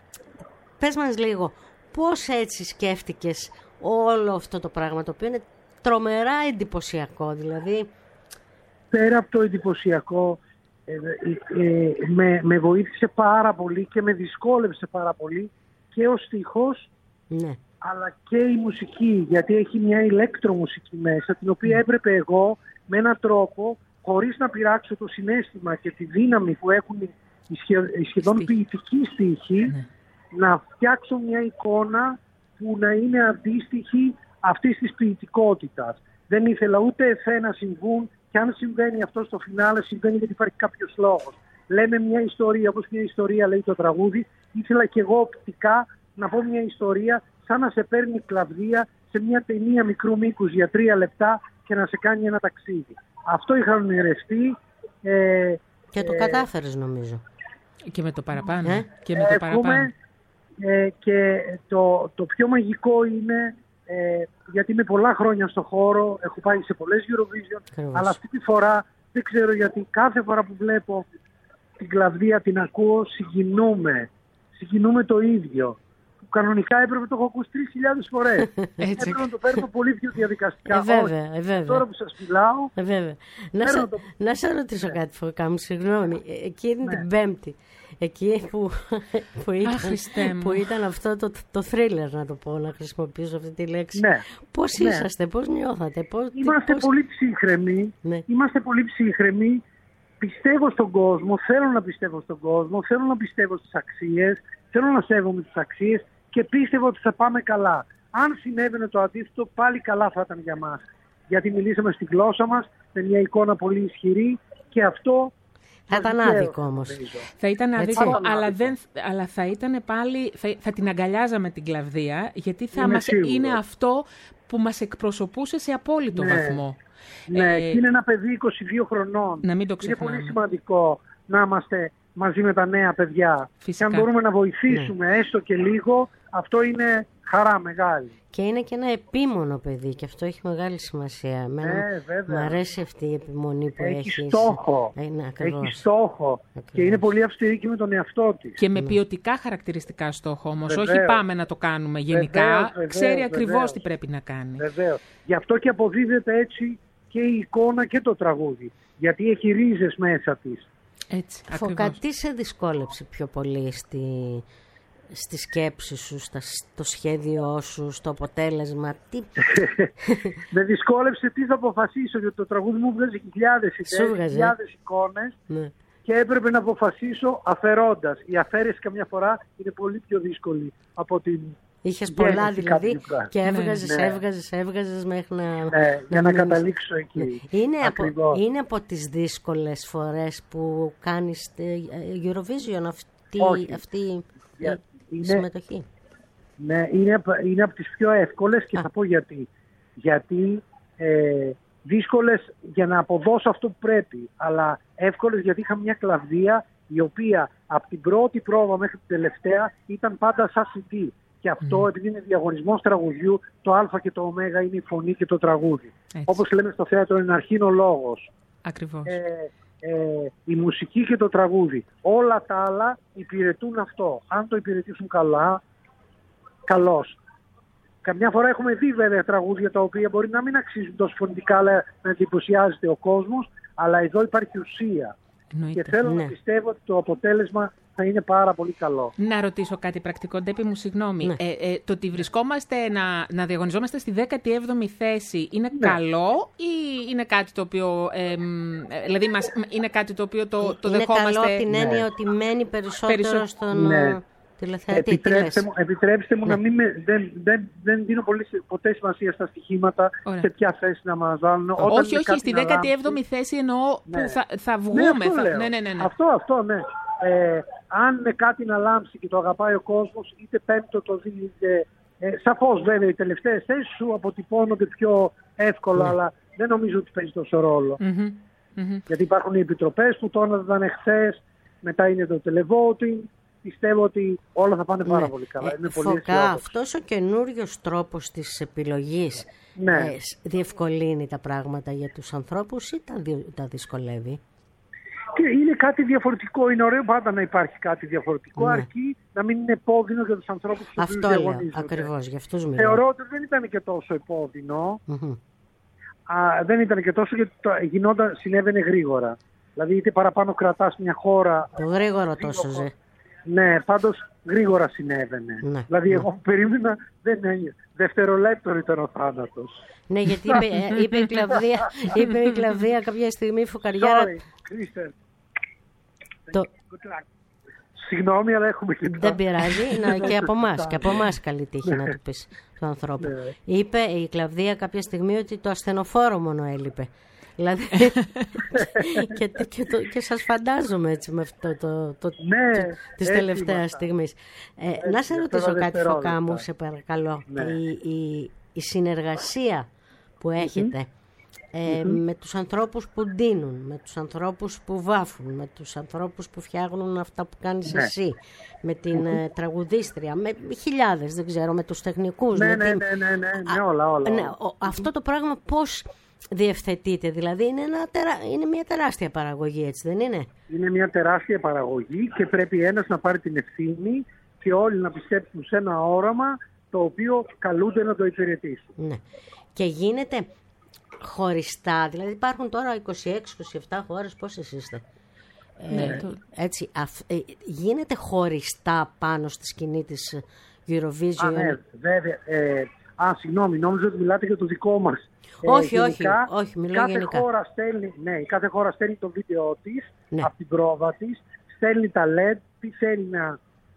πες μας λίγο, πώς έτσι σκέφτηκες όλο αυτό το πράγμα, το οποίο είναι τρομερά εντυπωσιακό, δηλαδή... Πέρα από το εντυπωσιακό, ε, ε, ε, με, με βοήθησε πάρα πολύ και με δυσκόλεψε πάρα πολύ και ο στίχος, ναι. αλλά και η μουσική, γιατί έχει μια ηλεκτρομουσική μέσα, την οποία έπρεπε εγώ με έναν τρόπο, χωρίς να πειράξω το συναίσθημα και τη δύναμη που έχουν οι, σχεδόν, οι σχεδόν ποιητικοί στίχοι, ναι. να φτιάξω μια εικόνα που να είναι αντίστοιχη αυτής της ποιητικότητας. Δεν ήθελα ούτε εφέ να συμβούν, και αν συμβαίνει αυτό στο φινάλε, συμβαίνει γιατί υπάρχει κάποιος λόγος. Λέμε μια ιστορία, όπως μια ιστορία λέει το τραγούδι, ήθελα και εγώ οπτικά να πω μια ιστορία σαν να σε παίρνει η Κλαβδία σε μια ταινία μικρού μήκους για τρία λεπτά και να σε κάνει ένα ταξίδι. Αυτό είχα ονειρευτεί. Ε, και το ε, κατάφερες νομίζω. Και με το παραπάνω. Ε? Και με το παραπάνω. Ε, και το, το πιο μαγικό είναι, ε, γιατί είμαι πολλά χρόνια στο χώρο, έχω πάει σε πολλές Eurovision, Ακριβώς. αλλά αυτή τη φορά δεν ξέρω γιατί κάθε φορά που βλέπω την Κλαβδία, την ακούω, συγκινούμε. Συγκινούμε το ίδιο. Κανονικά έπρεπε να το έχω ακούσει τρεις χιλιάδες φορές. Έπρεπε να το παίρνω πολύ πιο διαδικαστικά. Ε, βέβαια, ε, βέβαια. Τώρα που σας μιλάω... Ε, βέβαια. Να, σε, το... να σε ρωτήσω ναι. κάτι, Φωκά μου, συγγνώμη. Εκείνη ναι. την Πέμπτη, εκεί που, που, ήταν, Αχ, που ήταν αυτό το, το thriller, να το πω, να χρησιμοποιήσω αυτή τη λέξη. Ναι. Πώς ναι. είσαστε, πώς νιώθατε, πώς... Είμαστε πώς... πολύ ψύχρεμοι. Ναι. Είμαστε πολύ ψύχρεμοι. Πιστεύω στον κόσμο, θέλω να πιστεύω στον κόσμο, θέλω να πιστεύω στις αξίες, θέλω να σέβομαι τις αξίες και πίστευα ότι θα πάμε καλά. Αν συνέβαινε το αντίθετο, πάλι καλά θα ήταν για μας. Γιατί μιλήσαμε στη γλώσσα μας, με μια εικόνα πολύ ισχυρή και αυτό Θα ήταν άδικο όμως. Θα ήταν άδικο, Έτσι. αλλά, δεν, αλλά θα ήταν πάλι, θα, θα την αγκαλιάζαμε την Κλαβδία, γιατί θα Είμαι μας, σίγουρος. είναι αυτό που μας εκπροσωπούσε σε απόλυτο Ναι. βαθμό. Ναι, Ε, και είναι ένα παιδί είκοσι δύο χρονών. Να μην το Είναι ξεχνάμε. πολύ σημαντικό να είμαστε μαζί με τα νέα παιδιά. Φυσικά. Και αν μπορούμε να βοηθήσουμε έστω και λίγο, αυτό είναι χαρά μεγάλη. Και είναι και ένα επίμονο παιδί και αυτό έχει μεγάλη σημασία. Εμένα Ναι, βέβαια. μου αρέσει αυτή η επιμονή που Έχει έχεις. στόχο. Ε, ναι, ακριβώς. Έχει στόχο. Ακριβώς. Και είναι πολύ αυστηρή και με τον εαυτό της. Και με ποιοτικά χαρακτηριστικά στόχο όμως, όχι Βεβαίως. πάμε να το κάνουμε γενικά, Βεβαίως, βεβαίως, ξέρει ακριβώς βεβαίως. τι πρέπει να κάνει. Βεβαίως. Γι' αυτό και αποδίδεται έτσι και η εικόνα και το τραγούδι. Γιατί έχει ρίζες μέσα της. Έτσι, Φωκά, ακριβώς. τι σε δυσκόλεψε πιο πολύ στη, στη σκέψη σου, στα, στο σχέδιό σου, στο αποτέλεσμα, τι... Με δυσκόλεψε τι θα αποφασίσω, γιατί το τραγούδι μου βγάζει χιλιάδες Σου ιδέες, βγάζει. χιλιάδες εικόνες ναι. και έπρεπε να αποφασίσω αφαιρώντας. Η αφαίρεση καμιά φορά είναι πολύ πιο δύσκολη από την Είχες γέννηση πολλά δηλαδή κάποιου πράγματος. και έβγαζες, Ναι. έβγαζες, έβγαζες μέχρι να... Ναι, για να μείνεις. καταλήξω εκεί. Ναι. Είναι, από, Ακριβώς. είναι από τις δύσκολες φορές που κάνεις ε, Eurovision αυτή, Όχι. αυτή η Για- είναι- συμμετοχή. Ναι, είναι, απ- είναι από τις πιο εύκολες και Α. θα πω γιατί. Γιατί ε, δύσκολες για να αποδώσω αυτό που πρέπει, αλλά εύκολες γιατί είχα μια Κλαβδία η οποία από την πρώτη πρόβα μέχρι την τελευταία ήταν πάντα σαν σι ντι. Και αυτό, επειδή είναι διαγωνισμός τραγουδιού, το α και το ω είναι η φωνή και το τραγούδι. Έτσι. Όπως λέμε στο θέατρο, είναι αρχήν ο λόγος. Ακριβώς. Ε, ε, η μουσική και το τραγούδι. Όλα τα άλλα υπηρετούν αυτό. Αν το υπηρετήσουν καλά, καλώς. Καμιά φορά έχουμε δει βέβαια τραγούδια τα οποία μπορεί να μην αξίζουν τόσο φωνητικά, αλλά να εντυπωσιάζεται ο κόσμος, αλλά εδώ υπάρχει ουσία. Εννοείται. Και θέλω Ναι. να πιστεύω ότι το αποτέλεσμα θα είναι πάρα πολύ καλό. Να ρωτήσω κάτι πρακτικό, Ντέπη μου, συγγνώμη. Ναι. Ε, ε, το ότι βρισκόμαστε να, να διαγωνιζόμαστε στη δέκατη έβδομη θέση είναι Ναι. καλό ή είναι κάτι το οποίο, ε, μ, ε, δηλαδή μας, είναι κάτι το οποίο το, το είναι δεχόμαστε... καλό την έννοια Ναι. ότι μένει περισσότερο Περισσο- στον Ναι. ε, τηλεθεατή. Τι Επιτρέψτε λες? μου, επιτρέψτε μου Ναι. να μην με, δεν, δεν, δεν δίνω πολύ, ποτέ σημασία στα στοιχήματα, Ωραία. σε ποια θέση να μας βάλουν. Όταν Όχι, είναι όχι, κάτι στη να δέκατη έβδομη λάμψει. θέση εννοώ Ναι. που θα, θα Ναι, βγούμε. αυτό θα... λέω. ναι, ναι, ναι, ναι. Αυτό, αυτό, ναι. Ε, αν με κάτι να λάμψει και το αγαπάει ο κόσμος, είτε πέμπτο το δει, είτε... Ε, σαφώς βέβαια οι τελευταίες θέσεις σου αποτυπώνονται πιο εύκολα, Ναι. αλλά δεν νομίζω ότι παίζει τόσο ρόλο. Μμμ, μμμ. Γιατί υπάρχουν οι επιτροπές που τώρα ήταν εχθές, μετά είναι το televoting. Πιστεύω ότι όλα θα πάνε πάρα Ναι. πολύ καλά. Ε, Είμαι πολύ Φωκά, αισιόδοξη. αυτός ο καινούριος τρόπος της επιλογής Ναι. ε, σ- διευκολύνει τα πράγματα για τους ανθρώπους ή τα, δυ- τα δυσκολεύει? Και είναι κάτι διαφορετικό. Είναι ωραίο πάντα να υπάρχει κάτι διαφορετικό, Ναι. αρκεί να μην είναι επώδυνο για τους ανθρώπους που Αυτό λέω, διαγωνίζονται. ακριβώς, για αυτούς μιλάω. Θεωρώ ότι δεν ήταν και τόσο επώδυνο. Μμμ. Α, δεν ήταν και τόσο γιατί το, γινόταν, συνέβαινε γρήγορα. Δηλαδή είτε παραπάνω κρατάς μια χώρα. Το γρήγορο τόσο ζε. Ναι, πάντως γρήγορα συνέβαινε. Ναι, Δηλαδή ναι. εγώ περίμενα, δεν έγινε. Δευτερολέπτο ήταν ο θάνατος. Ναι, γιατί είπε, ε, είπε, η Κλαβδία, είπε η Κλαβδία κάποια στιγμή φωκαριάρα. Sorry, Κρίστερ. Το, Good luck. Συγγνώμη, αλλά έχουμε και δεν πειράζει, να, και από εμά, και από εμάς καλή τύχη να του πεις του ανθρώπου. Ναι. Είπε η Κλαβδία κάποια στιγμή ότι το ασθενοφόρο μόνο έλειπε. Δηλαδή, και, και, το, και σας φαντάζομαι έτσι με αυτό το, το, Ναι, το, της έτσι τελευταίας ήμασταν. στιγμής. Ε, Έτσι, να σε αυτά ρωτήσω τα κάτι, δευτερόλεπτα. Φωκά μου, σε παρακαλώ. Ναι. Η, η, η συνεργασία που έχετε ε, με τους ανθρώπους που ντύνουν, με τους ανθρώπους που βάφουν, με τους ανθρώπους που φτιάχνουν αυτά που κάνεις Ναι. εσύ, με την ε, τραγουδίστρια, με χιλιάδες, δεν ξέρω, με τους τεχνικούς. Ναι, με ναι, την- ναι, ναι, ναι, ναι, όλα, όλα. ναι, όλα. ο- αυτό το πράγμα πώς διευθετείτε, δηλαδή είναι, ένα τερά, είναι μια τεράστια παραγωγή, έτσι δεν είναι? Είναι μια τεράστια παραγωγή και πρέπει ένας να πάρει την ευθύνη και όλοι να πιστέψουν σε ένα όραμα το οποίο καλούνται να το υπηρετήσουν. Ναι. Και γίνεται χωριστά, δηλαδή υπάρχουν τώρα είκοσι έξι είκοσι επτά χώρες, πόσες είστε? Ναι, Ε, το- έτσι, αφ- ε, γίνεται χωριστά πάνω στη σκηνή της Eurovision? Α, ναι, βέβαια. Ε, α, συγγνώμη, νόμιζα ότι μιλάτε για το δικό μας. Όχι, όχι, γενικά, όχι, μιλώ κάθε γενικά. Χώρα στέλνει, ναι, η κάθε χώρα στέλνει το βίντεο της Ναι. από την πρόβα της, στέλνει τα ελ ι ντι, τι θέλει να,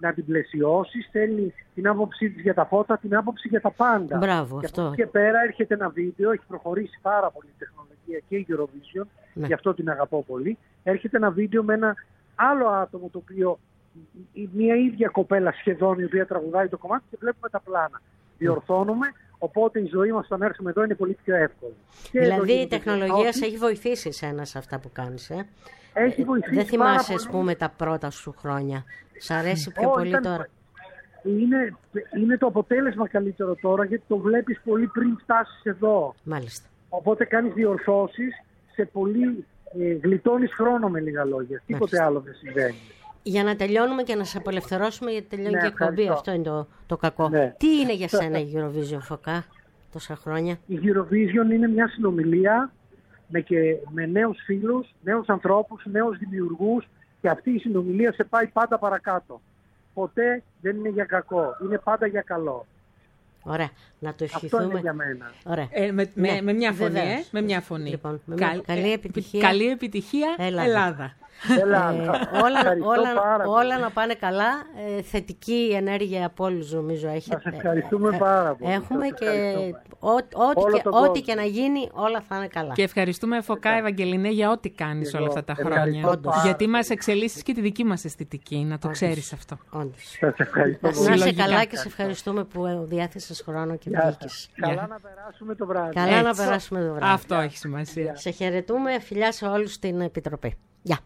να την πλαισιώσει, στέλνει την άποψή της για τα φώτα, την άποψη για τα πάντα. Μπράβο, και αυτό. από εκεί και πέρα έρχεται ένα βίντεο, έχει προχωρήσει πάρα πολύ η τεχνολογία και η Eurovision, Ναι. γι' αυτό την αγαπώ πολύ. Έρχεται ένα βίντεο με ένα άλλο άτομο, το οποίο, η- μια ίδια κοπέλα σχεδόν, η οποία τραγουδάει το κομμάτι και βλέπουμε τα πλάνα. Διορθώνουμε, οπότε η ζωή μας όταν έρθουμε εδώ είναι πολύ πιο εύκολη. Και εδώ Δηλαδή η γίνεται τεχνολογία διορθώσεις. σε έχει βοηθήσει εσένα σε αυτά που κάνεις, ε. Έχει Ε, βοηθήσει Δεν πάρα θυμάσαι, ας πολύ. πούμε, τα πρώτα σου χρόνια. Σ' αρέσει πιο Όχι, πολύ ήταν- τώρα? Είναι, είναι το αποτέλεσμα καλύτερο τώρα, γιατί το βλέπεις πολύ πριν φτάσεις εδώ. Μάλιστα. Οπότε κάνεις διορθώσεις σε πολύ ε, γλιτώνεις χρόνο, με λίγα λόγια. Τίποτε Μάλιστα. άλλο δεν συμβαίνει. Για να τελειώνουμε και να σε απελευθερώσουμε, γιατί τελειώνει Ναι, και η εκπομπή. ευχαριστώ. Αυτό είναι το, το κακό. Ναι. Τι είναι για σένα η Eurovision, Φωκά, τόσα χρόνια? Η Eurovision είναι μια συνομιλία με, και, με νέους φίλους, νέους ανθρώπους, νέους δημιουργούς, και αυτή η συνομιλία σε πάει πάντα παρακάτω. Ποτέ δεν είναι για κακό, είναι πάντα για καλό. Ωραία. Να το Αυτό ευχηθούμε. είναι για μένα. Ωραία. Ε, με, Ναι, με, με μια φωνή, βεβαίως. ε, με μια φωνή. Λοιπόν, με μια καλή ε, επιτυχία. Καλή επιτυχία, Ελλάδα. Ελλάδα. Ελλάδα. Ε, όλα, Ευχαριστώ όλα, πάρα πολύ. όλα να πάνε καλά. Ε, θετική ενέργεια από όλους, νομίζω έχετε. Σας ευχαριστούμε πάρα πολύ. Έχουμε Σας και ευχαριστούμε. ό,τι, ό,τι, Όλο και, τον ό,τι κόσμο. και να γίνει, όλα θα είναι καλά. Και ευχαριστούμε, Φωκά Ευαγγελινέ, για ό,τι κάνεις Και όλα εγώ. αυτά τα Ευχαριστώ χρόνια. πάρα Γιατί πολύ. μας εξελίσσεις και τη δική μας αισθητική, να το ξέρεις αυτό. Όντως. Σας ευχαριστώ Να πολύ. είσαι Συλλογικά. καλά και σε ευχαριστούμε που διάθεσες χρόνο και Γεια σας. βγήκες. Καλά να περάσουμε το βράδυ. Καλά να Έτσι. περάσουμε το βράδυ. Αυτό έχει σημασία. Σε χαιρετούμε. Φιλιά σε όλους στην Επιτροπή. Γεια.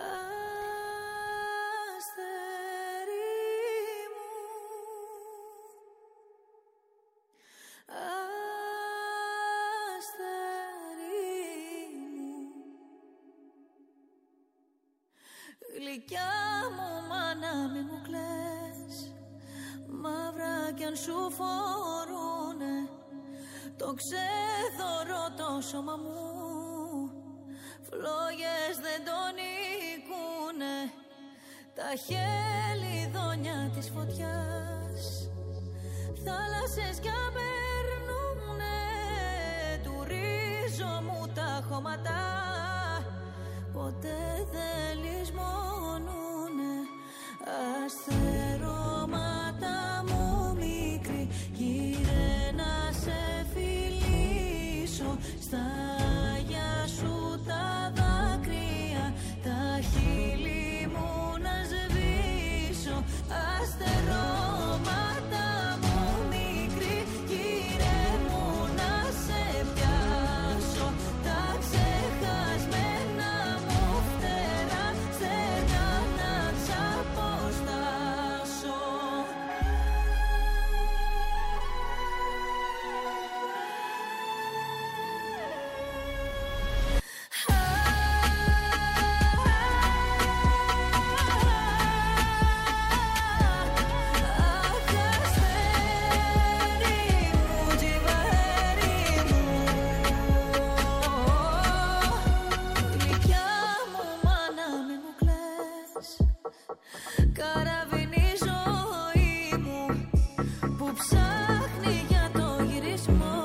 Αστέρι μου, αστέρι μου, γλυκιά μου μάνα μη μου κλαις, μαύρα κι αν σου φορούνε το ξέδωρο το σώμα μου, φλόγες δεν τον νικούνε, τα χελιδόνια της φωτιάς, θάλασσες κι απερνούνε του ρίζο μου τα χώματα, ποτέ δεν λησμονούνε. Αστερώματα μου μικρή, γύρε να σε φιλήσω, στα γεια σου τα δάκρυα, τα χείλη μου να σβήσω. Αστερώματα μου μικρή, γύρε μου να σε πιάσω, τα ξεχασμένα μου φτερά, στενά να ξαποστάσω. Καραβίνη η ζωή μου που ψάχνει για το γυρισμό,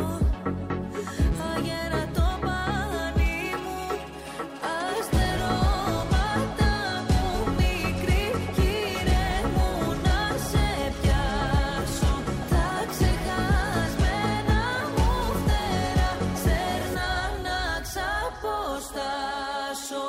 αγέρα το πανί μου, αστερώματα μου μικρή, γύρε μου να σε πιάσω, τα ξεχασμένα μου φτερά, στέρνα να ξαποστάσω.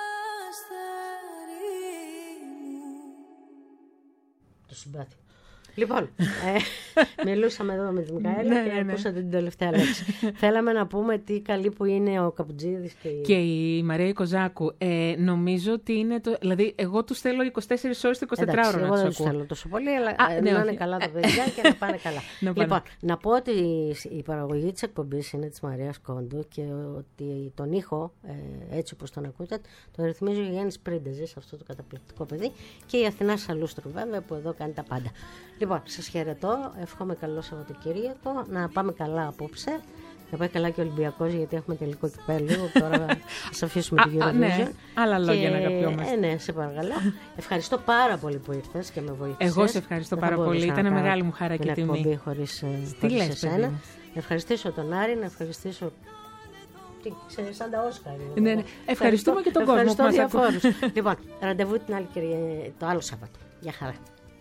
Το συμπάθειο. Λοιπόν, ε, μιλούσαμε εδώ με τη Μικαέλα Ναι, και ναι, ναι. ακούσατε την τελευταία λέξη. Θέλαμε να πούμε τι καλή που είναι ο Καπουτζίδης και η... Και η Μαρία Κοζάκου. Ε, νομίζω ότι είναι το. Δηλαδή, εγώ του θέλω είκοσι τέσσερις ώρες το εικοσιτετράωρο Εντάξει, να εγώ τους δεν τους ακούω. θέλω τόσο πολύ, αλλά Α, ε, ναι, να όχι. είναι καλά τα παιδιά και να πάνε καλά. Να πάνε. Λοιπόν, να πω ότι η παραγωγή της εκπομπής είναι της Μαρίας Κόντου και ότι τον ήχο, ε, έτσι όπως τον ακούτε, τον ρυθμίζει ο Γιάννης Πρίντεζης, αυτό το καταπληκτικό παιδί, και η Αθηνά Σαλούστρου βέβαια, που εδώ κάνει τα πάντα. Λοιπόν, σας χαιρετώ, εύχομαι καλό Σαββατοκύριακο, να πάμε καλά απόψε. Να πάει καλά και ο Ολυμπιακός, γιατί έχουμε τελικό κυπέλλου. Τώρα θα σας αφήσουμε την Α, α, Eurovision. ναι. Άλλα λόγια να αγαπιόμαστε. Ε, ναι, σε παρακαλώ. Ευχαριστώ πάρα πολύ που ήρθες και με βοήθησες. Εγώ σε ευχαριστώ Δεν θα πάρα πολύ. μπορούσα Ήταν να κάνω μεγάλη μου χαρά και την τιμή. εκπομπή χωρίς, ε, Τι χωρίς λες, εσένα. παιδί μου? Να ευχαριστήσω τον Άρη, να ευχαριστήσω. Τι, ξέρεις, σαν τα Όσκαρ. είναι Ναι, εδώ. ναι. Ευχαριστούμε και τον κόσμο που μας Ευχαριστώ ακούει. διαφόρους. Λοιπόν, ραντεβού την άλλη κυρία, το άλλο Σάββατο. Γεια χαρά.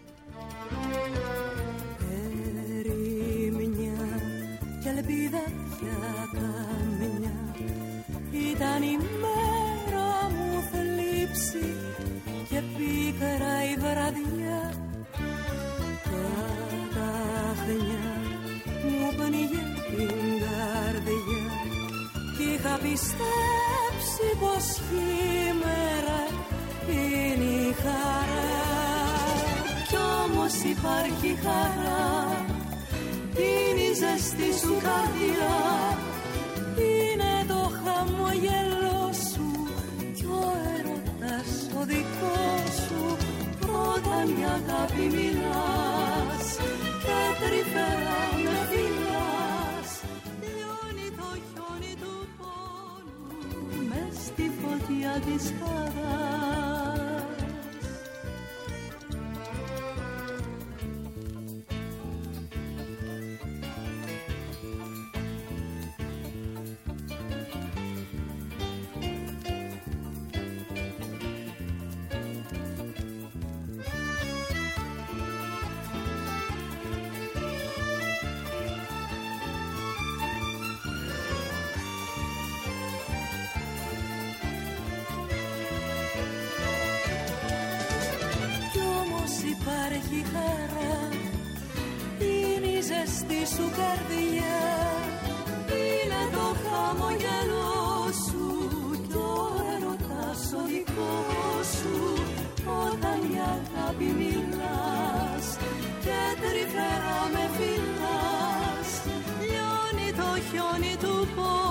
Ερημιά κι ελπίδα πια καμιά ήταν η μέρα μου θλίψη και πίκρα η βραδιά. Κατάχνια μου πνίγε την καρδιά κι είχα πιστέψει πως σήμερα είναι η χαρά. Κι όμως υπάρχει χαρά, είναι η ζεστή σου καρδιά, είναι το χαμόγελό σου κι ο έρωτας ο δικός σου. Όταν μια αγάπη μιλάς και τρυφερά με φιλάς, λιώνει το χιόνι του πόνου μες στη φωτιά της χαράς. Υπάρχει χαρά, είναι η ζεστή σου καρδιά, είναι το χαμογελό σου κι ο έρωτας ο δικός σου. Όταν για αγάπη μιλάς και τρυφερά με φιλάς, λιώνει το χιόνι του πόνου